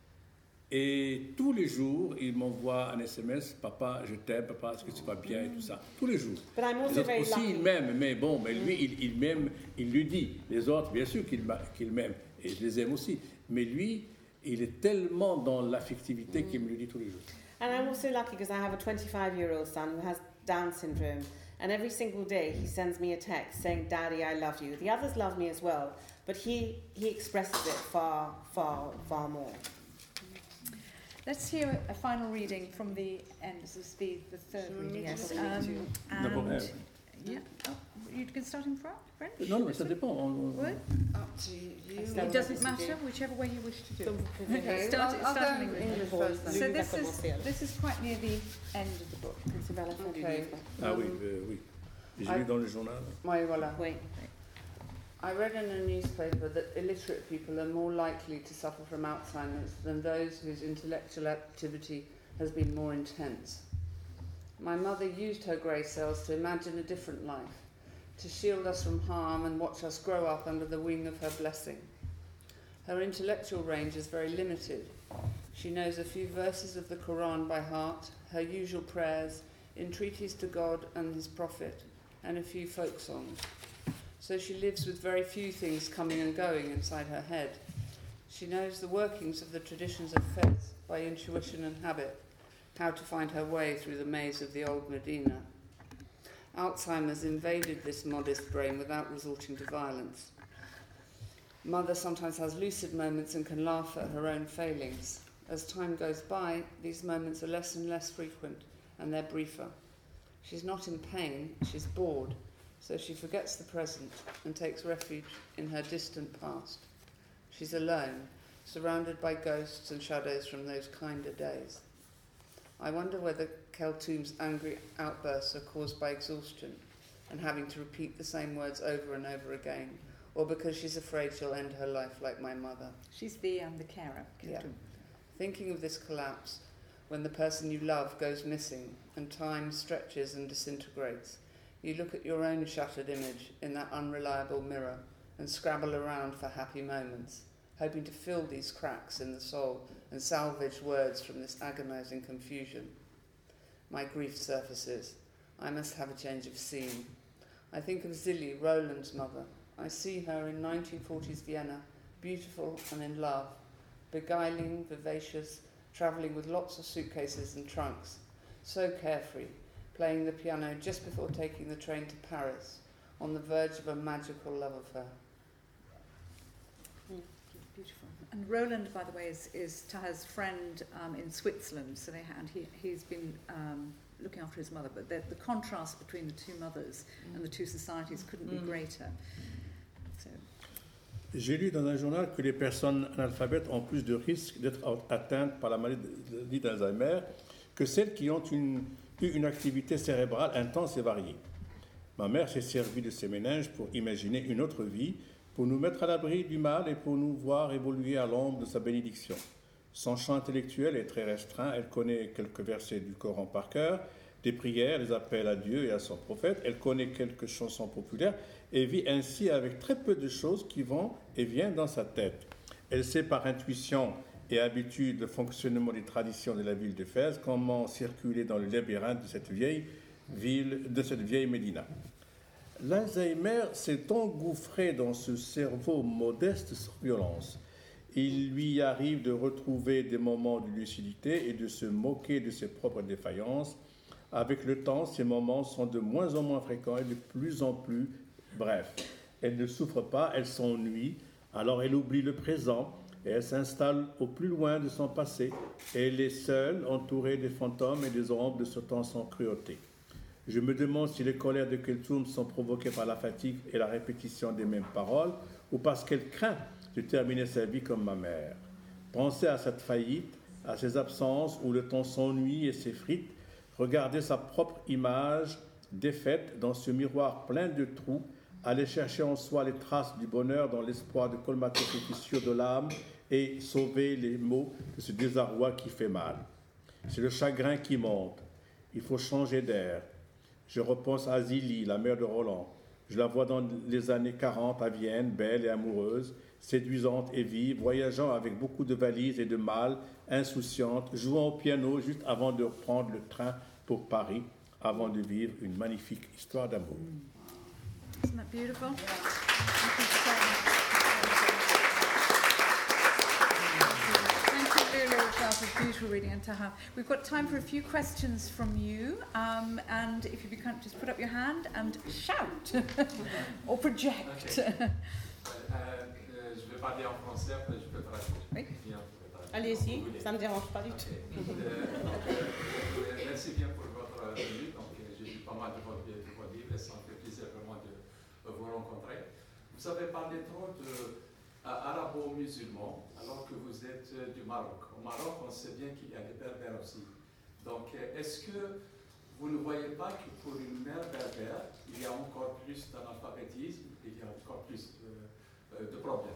Et tous les jours, il m'envoie un S M S, papa, je t'aime, papa, est-ce que tu vas bien, et tout ça. Tous les jours. But I'm also les autres very aussi, lucky. il m'aime, mais bon, mais lui, il, il m'aime, il lui dit. Les autres, bien sûr qu'il, qu'il m'aime, et je les aime aussi. Mais lui, il est tellement dans l'affectivité qu'il me le dit tous les jours. And I'm also lucky because I have a twenty-five-year-old son who has Down syndrome. And every single day he sends me a text saying, Daddy, I love you. The others love me as well, but he, he expresses it far, far, far more. let's hear a final reading from the end. This is the, the third reading, yes. Um, D'abord, and, elle. yeah. Oh, you can start in French? Non, non, mais ça dépend. On- What? Up to you. It doesn't matter, whichever way you wish to do Comme it. vous pouvez. Okay, Start- I'll, I'll start go in in English. English first then. So Lui va this is, commencer, alors. this is quite near the end of the book. C'est vers la fin du Okay. livre. Ah oui, Um, euh, oui. J'ai I- lu dans le journal. Oui, voilà. Oui. I read in a newspaper that illiterate people are more likely to suffer from Alzheimer's than those whose intellectual activity has been more intense. My mother used her grey cells to imagine a different life, to shield us from harm and watch us grow up under the wing of her blessing. Her intellectual range is very limited. She knows a few verses of the Quran by heart, her usual prayers, entreaties to God and his prophet, and a few folk songs. So she lives with very few things coming and going inside her head. She knows the workings of the traditions of faith by intuition and habit, how to find her way through the maze of the old Medina. Alzheimer's invaded this modest brain without resorting to violence. Mother sometimes has lucid moments and can laugh at her own failings. As time goes by, these moments are less and less frequent, and they're briefer. She's not in pain, she's bored, so she forgets the present and takes refuge in her distant past. She's alone, surrounded by ghosts and shadows from those kinder days. I wonder whether Keltoom's angry outbursts are caused by exhaustion and having to repeat the same words over and over again, or because she's afraid she'll end her life like my mother. She's the, um, the carer. Yeah. Thinking of this collapse, when the person you love goes missing and time stretches and disintegrates, you look at your own shattered image in that unreliable mirror and scrabble around for happy moments, hoping to fill these cracks in the soul and salvage words from this agonizing confusion. My grief surfaces. I must have a change of scene. I think of Zilli, Roland's mother. I see her in nineteen forties Vienna, beautiful and in love, beguiling, vivacious, travelling with lots of suitcases and trunks, so carefree, playing the piano just before taking the train to Paris, on the verge of a magical love of her. Beautiful. And Roland, by the way, is, is Taha's friend um, in Switzerland. So they had, he, he's been um, looking after his mother. But the, the contrast between the two mothers mm. and the two societies couldn't mm. be greater. So. J'ai lu dans un journal que les personnes analphabètes ont plus de risques d'être atteintes par la maladie d'Alzheimer que celles qui ont une, eu une activité cérébrale intense et variée. Ma mère s'est servie de ses méninges pour imaginer une autre vie, pour nous mettre à l'abri du mal et pour nous voir évoluer à l'ombre de sa bénédiction. Son champ intellectuel est très restreint, elle connaît quelques versets du Coran par cœur, des prières, des appels à Dieu et à son prophète, elle connaît quelques chansons populaires et vit ainsi avec très peu de choses qui vont et viennent dans sa tête. Elle sait par intuition et habitude le fonctionnement des traditions de la ville de Fès, comment circuler dans le labyrinthe de cette vieille ville, de cette vieille Médina. L'Alzheimer s'est engouffré dans ce cerveau modeste sans violence. Il lui arrive de retrouver des moments de lucidité et de se moquer de ses propres défaillances. Avec le temps, ces moments sont de moins en moins fréquents et de plus en plus brefs. Elle ne souffre pas, elle s'ennuie, alors elle oublie le présent et elle s'installe au plus loin de son passé. Elle est seule, entourée des fantômes et des ombres de ce temps sans cruauté. Je me demande si les colères de Keltoum sont provoquées par la fatigue et la répétition des mêmes paroles ou parce qu'elle craint de terminer sa vie comme ma mère. Pensez à cette faillite, à ces absences où le temps s'ennuie et s'effrite. Regardez sa propre image défaite dans ce miroir plein de trous. Aller chercher en soi les traces du bonheur dans l'espoir de colmater ces fissures de l'âme et sauver les maux de ce désarroi qui fait mal. C'est le chagrin qui monte. Il faut changer d'air. Je repense à Zilli, la mère de Roland. Je la vois dans les années quarante à Vienne, belle et amoureuse, séduisante et vive, voyageant avec beaucoup de valises et de malles, insouciante, jouant au piano juste avant de reprendre le train pour Paris, avant de vivre une magnifique histoire d'amour. Isn't that beautiful? That was beautiful reading, and Taha. We've got time for a few questions from you, um, and if you can just put up your hand and shout or project. Okay. euh, je vais parler en français, après je peux traduire. Oui. Bien, je peux traduire. Allez-y, ça ne me dérange pas du tout. Merci bien pour votre venue. Donc, j'ai lu pas mal de vos, de vos livres et ça me fait plaisir vraiment de vous rencontrer. Vous avez parlé trop de arabo-musulmans alors que vous êtes du Maroc. Au Maroc, on sait bien qu'il y a des berbères aussi. Donc, est-ce que vous ne voyez pas que pour une mère berbère, il y a encore plus d'analphabétisme, il y a encore plus de, de problèmes?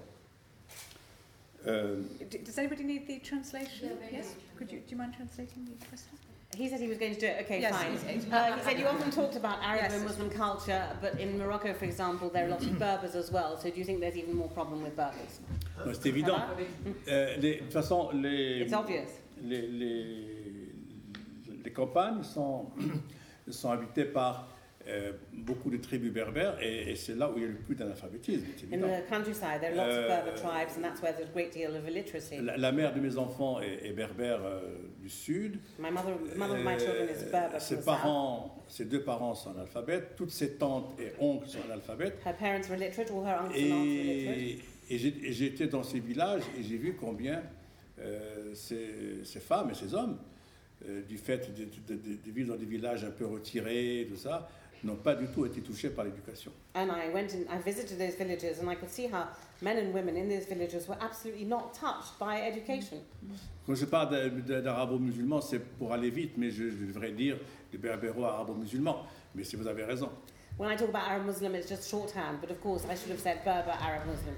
Uh, Does anybody need the translation? Yeah, yes? Could you, do you mind translating the question? He said he was going to do it. Okay, yes, fine. He's, he's, uh, he said you often talked about Arab yes. and Muslim culture, but in Morocco, for example, there are lots of Berbers as well. So do you think there's even more problem with Berbers? C'est évident. Euh, les, de toute façon, les, It's obvious. les, les, les campagnes sont, sont habitées par euh, beaucoup de tribus berbères et, et c'est là où il y a le plus d'analphabétisme. In the countryside, there are lots euh, of Berber tribes, and that's where there's a great deal of illiteracy. La, la mère de mes enfants est, est berbère euh, du sud. My mother, mother of my children is Berber ses from the parents, south. Ses deux parents sont analphabètes. Toutes ses tantes et oncles sont analphabètes. Her parents were illiterate, all her uncles et, and aunts were illiterate. Et j'ai, j'étais dans ces villages et j'ai vu combien euh, ces, ces femmes et ces hommes, euh, du fait de, de, de, de vivre dans des villages un peu retirés, tout ça, n'ont pas du tout été touchés par l'éducation. And I went and I visited those villages and I could see how men and women in those villages were absolutely not touched by education. Quand je parle de, de, d'arabo-musulmans, c'est pour aller vite, mais je, je devrais dire de berbéro-arabo-musulmans. Mais si vous avez raison. When I talk about Arab Muslim, it's just shorthand, but of course I should have said Berber Arab Muslim.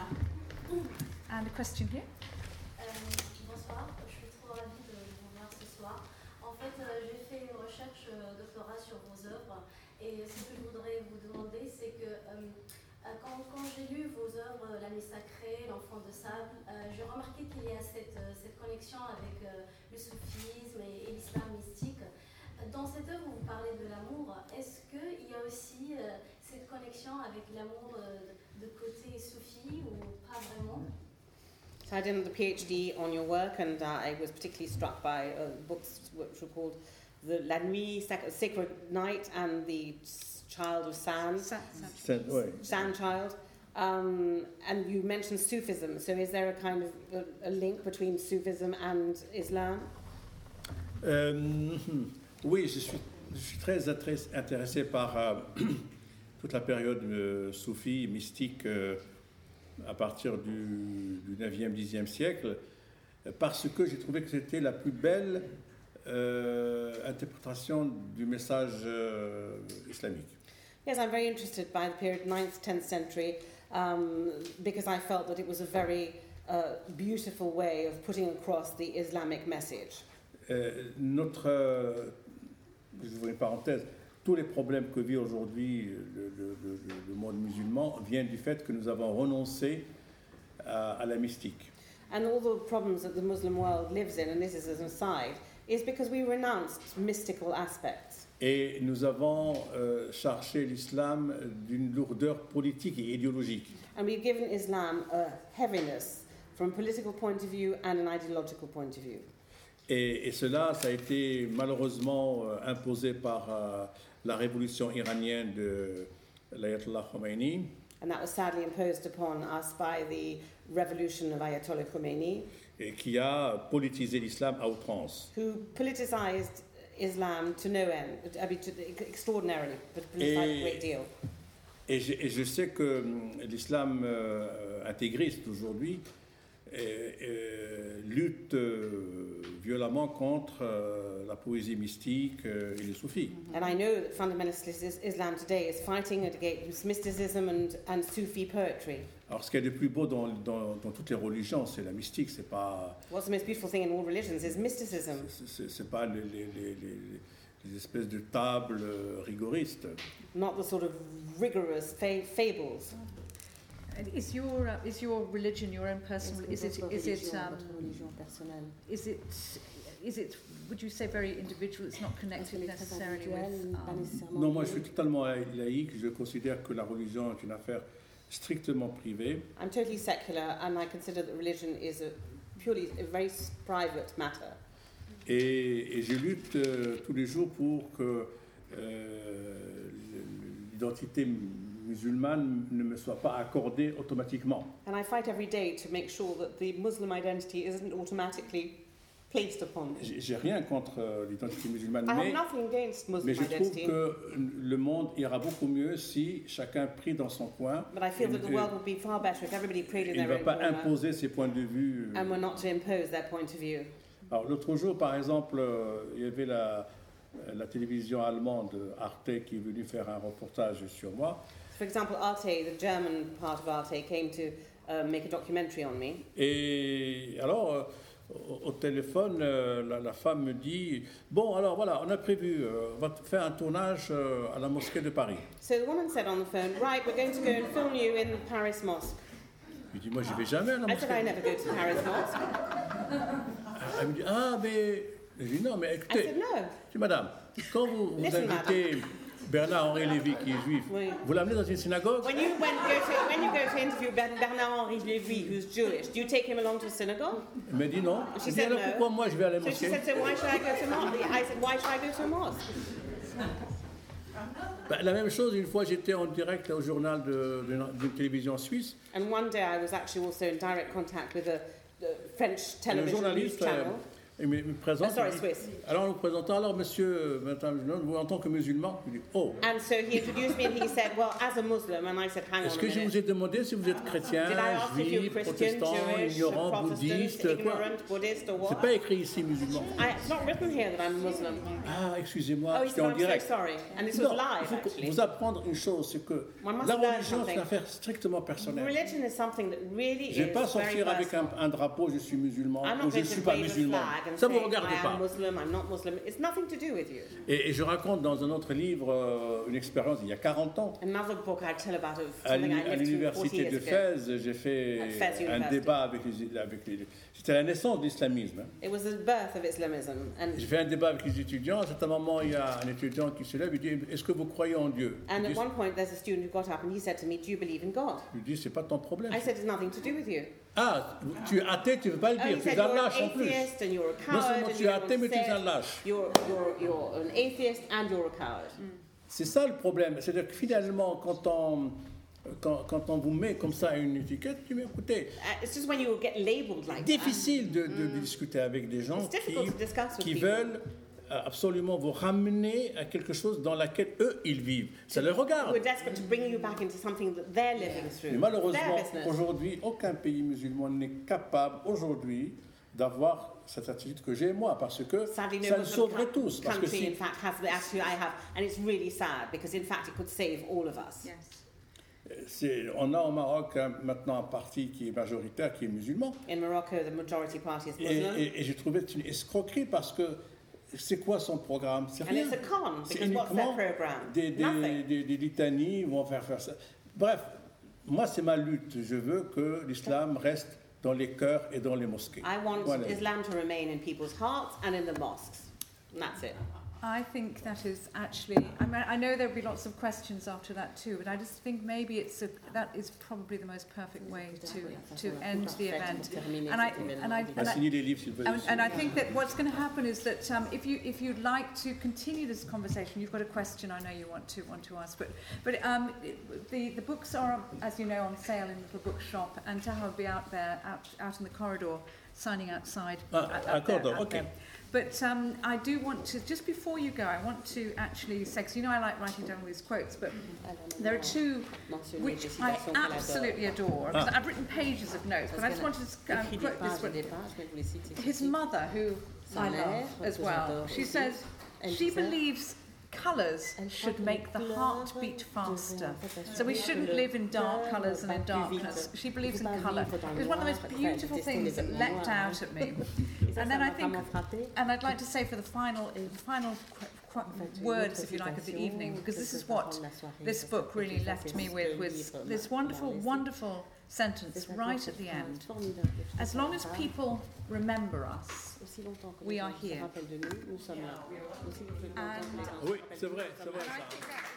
And a question here. Euh, bonsoir, je suis trop ravie de vous voir ce soir. En fait, euh, j'ai fait une recherche euh, doctorat sur vos œuvres et ce que je voudrais vous demander, c'est que euh, quand, quand j'ai lu vos œuvres, La Nuit Sacrée, L'Enfant de Sable, euh, j'ai remarqué qu'il y a cette, cette connexion avec euh, le soufisme et, et l'islam mystique. Dans cette œuvre, vous parlez de l'amour. Est-ce qu'il y a aussi euh, cette connexion avec l'amour euh, de côté soufi ou pas vraiment? So I did the PhD on your work, and uh, I was particularly struck by uh, books which were called the La Nuit, Sac- Sacred Night, and the Child of Sand, Sa- Sand, ouais. Sand Child. Um, and you mentioned Sufism. So is there a kind of a, a link between Sufism and Islam? Euh, oui, je suis, je suis très intéressé par euh, toute la période euh, soufie, mystique, euh, à partir du, du neuvième, dixième siècle, parce que j'ai trouvé que c'était la plus belle euh, interprétation du message euh, islamique. Yes, I'm very interested by the period ninth, tenth century um, because I felt that it was a very uh, beautiful way of putting across the Islamic message. Euh, notre, euh, je vous une parenthèse, tous les problèmes que vit aujourd'hui le, le, le, le monde musulman viennent du fait que nous avons renoncé à, à la mystique. And all the problems that the Muslim world lives in, and this is as an aside, is because we renounced mystical aspects. Et nous avons euh, cherché l'islam d'une lourdeur politique et idéologique. And we've given Islam a heaviness from a political point of view and an ideological point of view. Et, et cela, ça a été malheureusement euh, imposé par euh, la révolution iranienne de l'Ayatollah Khomeini. And that was sadly imposed upon us by the revolution of Ayatollah Khomeini. Et qui a politisé l'islam à outrance. Who politicized Islam to no end, I mean, to, extraordinarily, but politicized a great deal. Et je, et je sais que l'islam euh, intégriste aujourd'hui euh, euh, lutte euh, violemment contre euh, la poésie mystique euh, et les soufis. And I know that fundamentalist Islam today is fighting against mysticism and, and Sufi poetry. Alors, ce qu'il y a de plus beau dans, dans, dans toutes les religions, c'est la mystique. C'est pas. What's the most beautiful thing in all religions is mysticism. C'est, c'est, c'est pas les, les, les, les, les espèces de tables rigoristes. Not the sort of rigorous fa- fables. And is your uh, is your religion your own personal? Is it is it um, is it is it? Would you say very individual? It's not connected necessarily with. Um, non, moi je suis totalement laïque. Je considère que la religion est une affaire strictement privée. I'm totally secular, and I consider that religion is a purely a very private matter. Et, et je lutte euh, tous les jours pour que euh, l'identité musulmane ne me soit pas accordée automatiquement. And I fight every day to make sure that the Muslim identity isn't automatically placed upon me. J'ai rien contre l'identité musulmane, I mais, have nothing against Muslim mais je trouve identity. que le monde ira beaucoup mieux si chacun prie dans son coin. But I feel that the world would be far better if everybody prayed in Il ne their va own pas corner imposer ses points de vue. and were not to impose their point of view. Alors l'autre jour, par exemple, euh, il y avait la, la télévision allemande Arte qui est venue faire un reportage sur moi. For example, Arte, the German part of Arte, came to uh, make a documentary on me. Et alors, euh, au, au téléphone, euh, la, la femme me dit « Bon, alors voilà, on a prévu, euh, on va faire un tournage euh, à la mosquée de Paris. » So the woman said on the phone, right, we're going to go and film you in the Paris Mosque. Je dis « Moi, j'y vais jamais à la I said, I mosquée. never go to Paris Mosque. » Elle me dit « Ah, mais... » Je dis « Non, mais I écoutez, said, no. je dis, Madame, quand vous, vous Listen, invitez Bernard-Henri Lévy, qui est juif, Oui. vous l'amenez dans une synagogue? When you, when, go to, when you go to interview Bern- Bernard-Henri Lévy, who's Jewish, do you take him along to a synagogue? Elle me dit non. She Je dis, said alors no. pourquoi moi je vais à la So she mosquée? said, so why should I go to a mosque? I said, why should I go to a mosque? Ben, la même chose, une fois j'étais en direct au journal de- d'une d'une télévision suisse. And one day I was actually also in direct contact with a, the French Le television news journaliste euh, channel. il me, me présente. Oh, sorry, il dit- Swiss. Alors nous présentons, alors monsieur, madame, vous en tant que musulman, je dis oh. And so he introduced me and he said, well, as a Muslim, and I said, hang on Est-ce a que je minute. vous ai demandé si vous êtes chrétien, Did I ask if you're juif, Christian, protestant, Jewish, ignorant, Protestant, bouddhiste, quoi? ignorant, Buddhist, or C'est what? pas écrit ici musulman. I, it's not written here that I'm a Muslim. Ah, excusez-moi, Oh, he j'étais said, en I'm so direct. sorry. And this Non, was il live, faut que actually. vous apprendre une chose, c'est que One must la learn religion, c'est something. une affaire strictement personnelle. Religion is something that really Je ne vais is pas very sortir avec personal. un, un drapeau, je suis musulman, I'm ou not je ne going suis to pas wave a musulman. flag and Ça ne vous say, regarde I pas. am Muslim, I'm not Muslim. It's nothing to do with you. Et, et je raconte dans un autre livre euh, une expérience il y a quarante ans. Another book I tell about of À something l'uni- I à lived through forty l'université years de ago. Fès, j'ai fait At Fès un University. débat avec les, avec les... C'était la naissance de l'islamisme. hein. It was the birth of Islamism. And, J'ai fait un débat avec les étudiants. À un certain moment, il y a un étudiant qui se lève et dit « Est-ce que vous croyez en Dieu ?» and Je at dis, one point, there's a student who got up and he said to me, do you believe in God? je dis, c'est pas ton problème. I said, it's nothing to do with you. Ah, tu es athée, tu ne veux pas le Oh, dire, he tu es said, un you're an lâche en plus. atheist and you're a Non coward seulement and tu you es athée, mais tu es un said lâche. you're, you're, you're an atheist and you're a coward. C'est ça le problème. C'est-à-dire que finalement, quand on, quand, quand on vous met comme ça une étiquette, tu dis, mais écoutez, Uh, it's just when you get labelled like that. difficile de, de, de discuter avec des gens It's difficult qui, to discuss with qui people. veulent euh, absolument vous ramener à quelque chose dans laquelle eux, ils vivent. Ça les regarde. We're desperate to bring you back into something that they're living through. Mais malheureusement, Their business. aujourd'hui, aucun pays musulman n'est capable aujourd'hui d'avoir cette attitude que j'ai moi, parce que Sadly, no ça nous Muslim sauverait coun- tous. Parce que country, si, in fact, has the attitude I have, and it's really sad because, in fact, it could save all of us. Yes. c'est- on a au Maroc hein, maintenant un parti qui est majoritaire, qui est musulman, In Morocco, the majority party is et, Muslim, et- et j'ai trouvé que c'est une escroquerie parce que c'est quoi son programme? C'est and rien. it's a con C'est because what's their uniquement program? des, des, Nothing. des, des litanies vont faire faire ça. Bref, moi c'est ma lutte. Je veux que l'islam reste dans les cœurs et dans les mosquées. I want Voilà. Islam to remain in people's hearts and in the mosques. And that's it. I think that is actually, I mean, I know there'll be lots of questions after that too, but I just think maybe it's a, that is probably the most perfect way to, to end the event. And I, and I, On va and I, signer les livres s'il veut. And, and I think that what's going to happen is that um, if you if you'd like to continue this conversation, you've got a question I know you want to want to ask, but but um, it, the the books are, as you know, on sale in the bookshop, and Taha will be out there out out in the corridor signing outside. Ah, up à there, corridor, up okay. there. But um, I do want to, just before you go, I want to actually say, because you know I like writing down all these quotes, but there are two which I absolutely adore. Because I've written pages of notes, but I just wanted to um, quote this one. His mother, who I love as well, she says, she believes colours should make the heart beat faster. So we shouldn't live in dark colours and in darkness. She believes in colour. It was one of the most beautiful things that leapt out at me. And then I think, and I'd like to say for the final, the final qu- qu- words, if you like, of the evening, because this is what this book really left me with, was this wonderful, wonderful sentence right at the end. As long as people remember us, we are here. And Oui, c'est vrai, c'est vrai ça.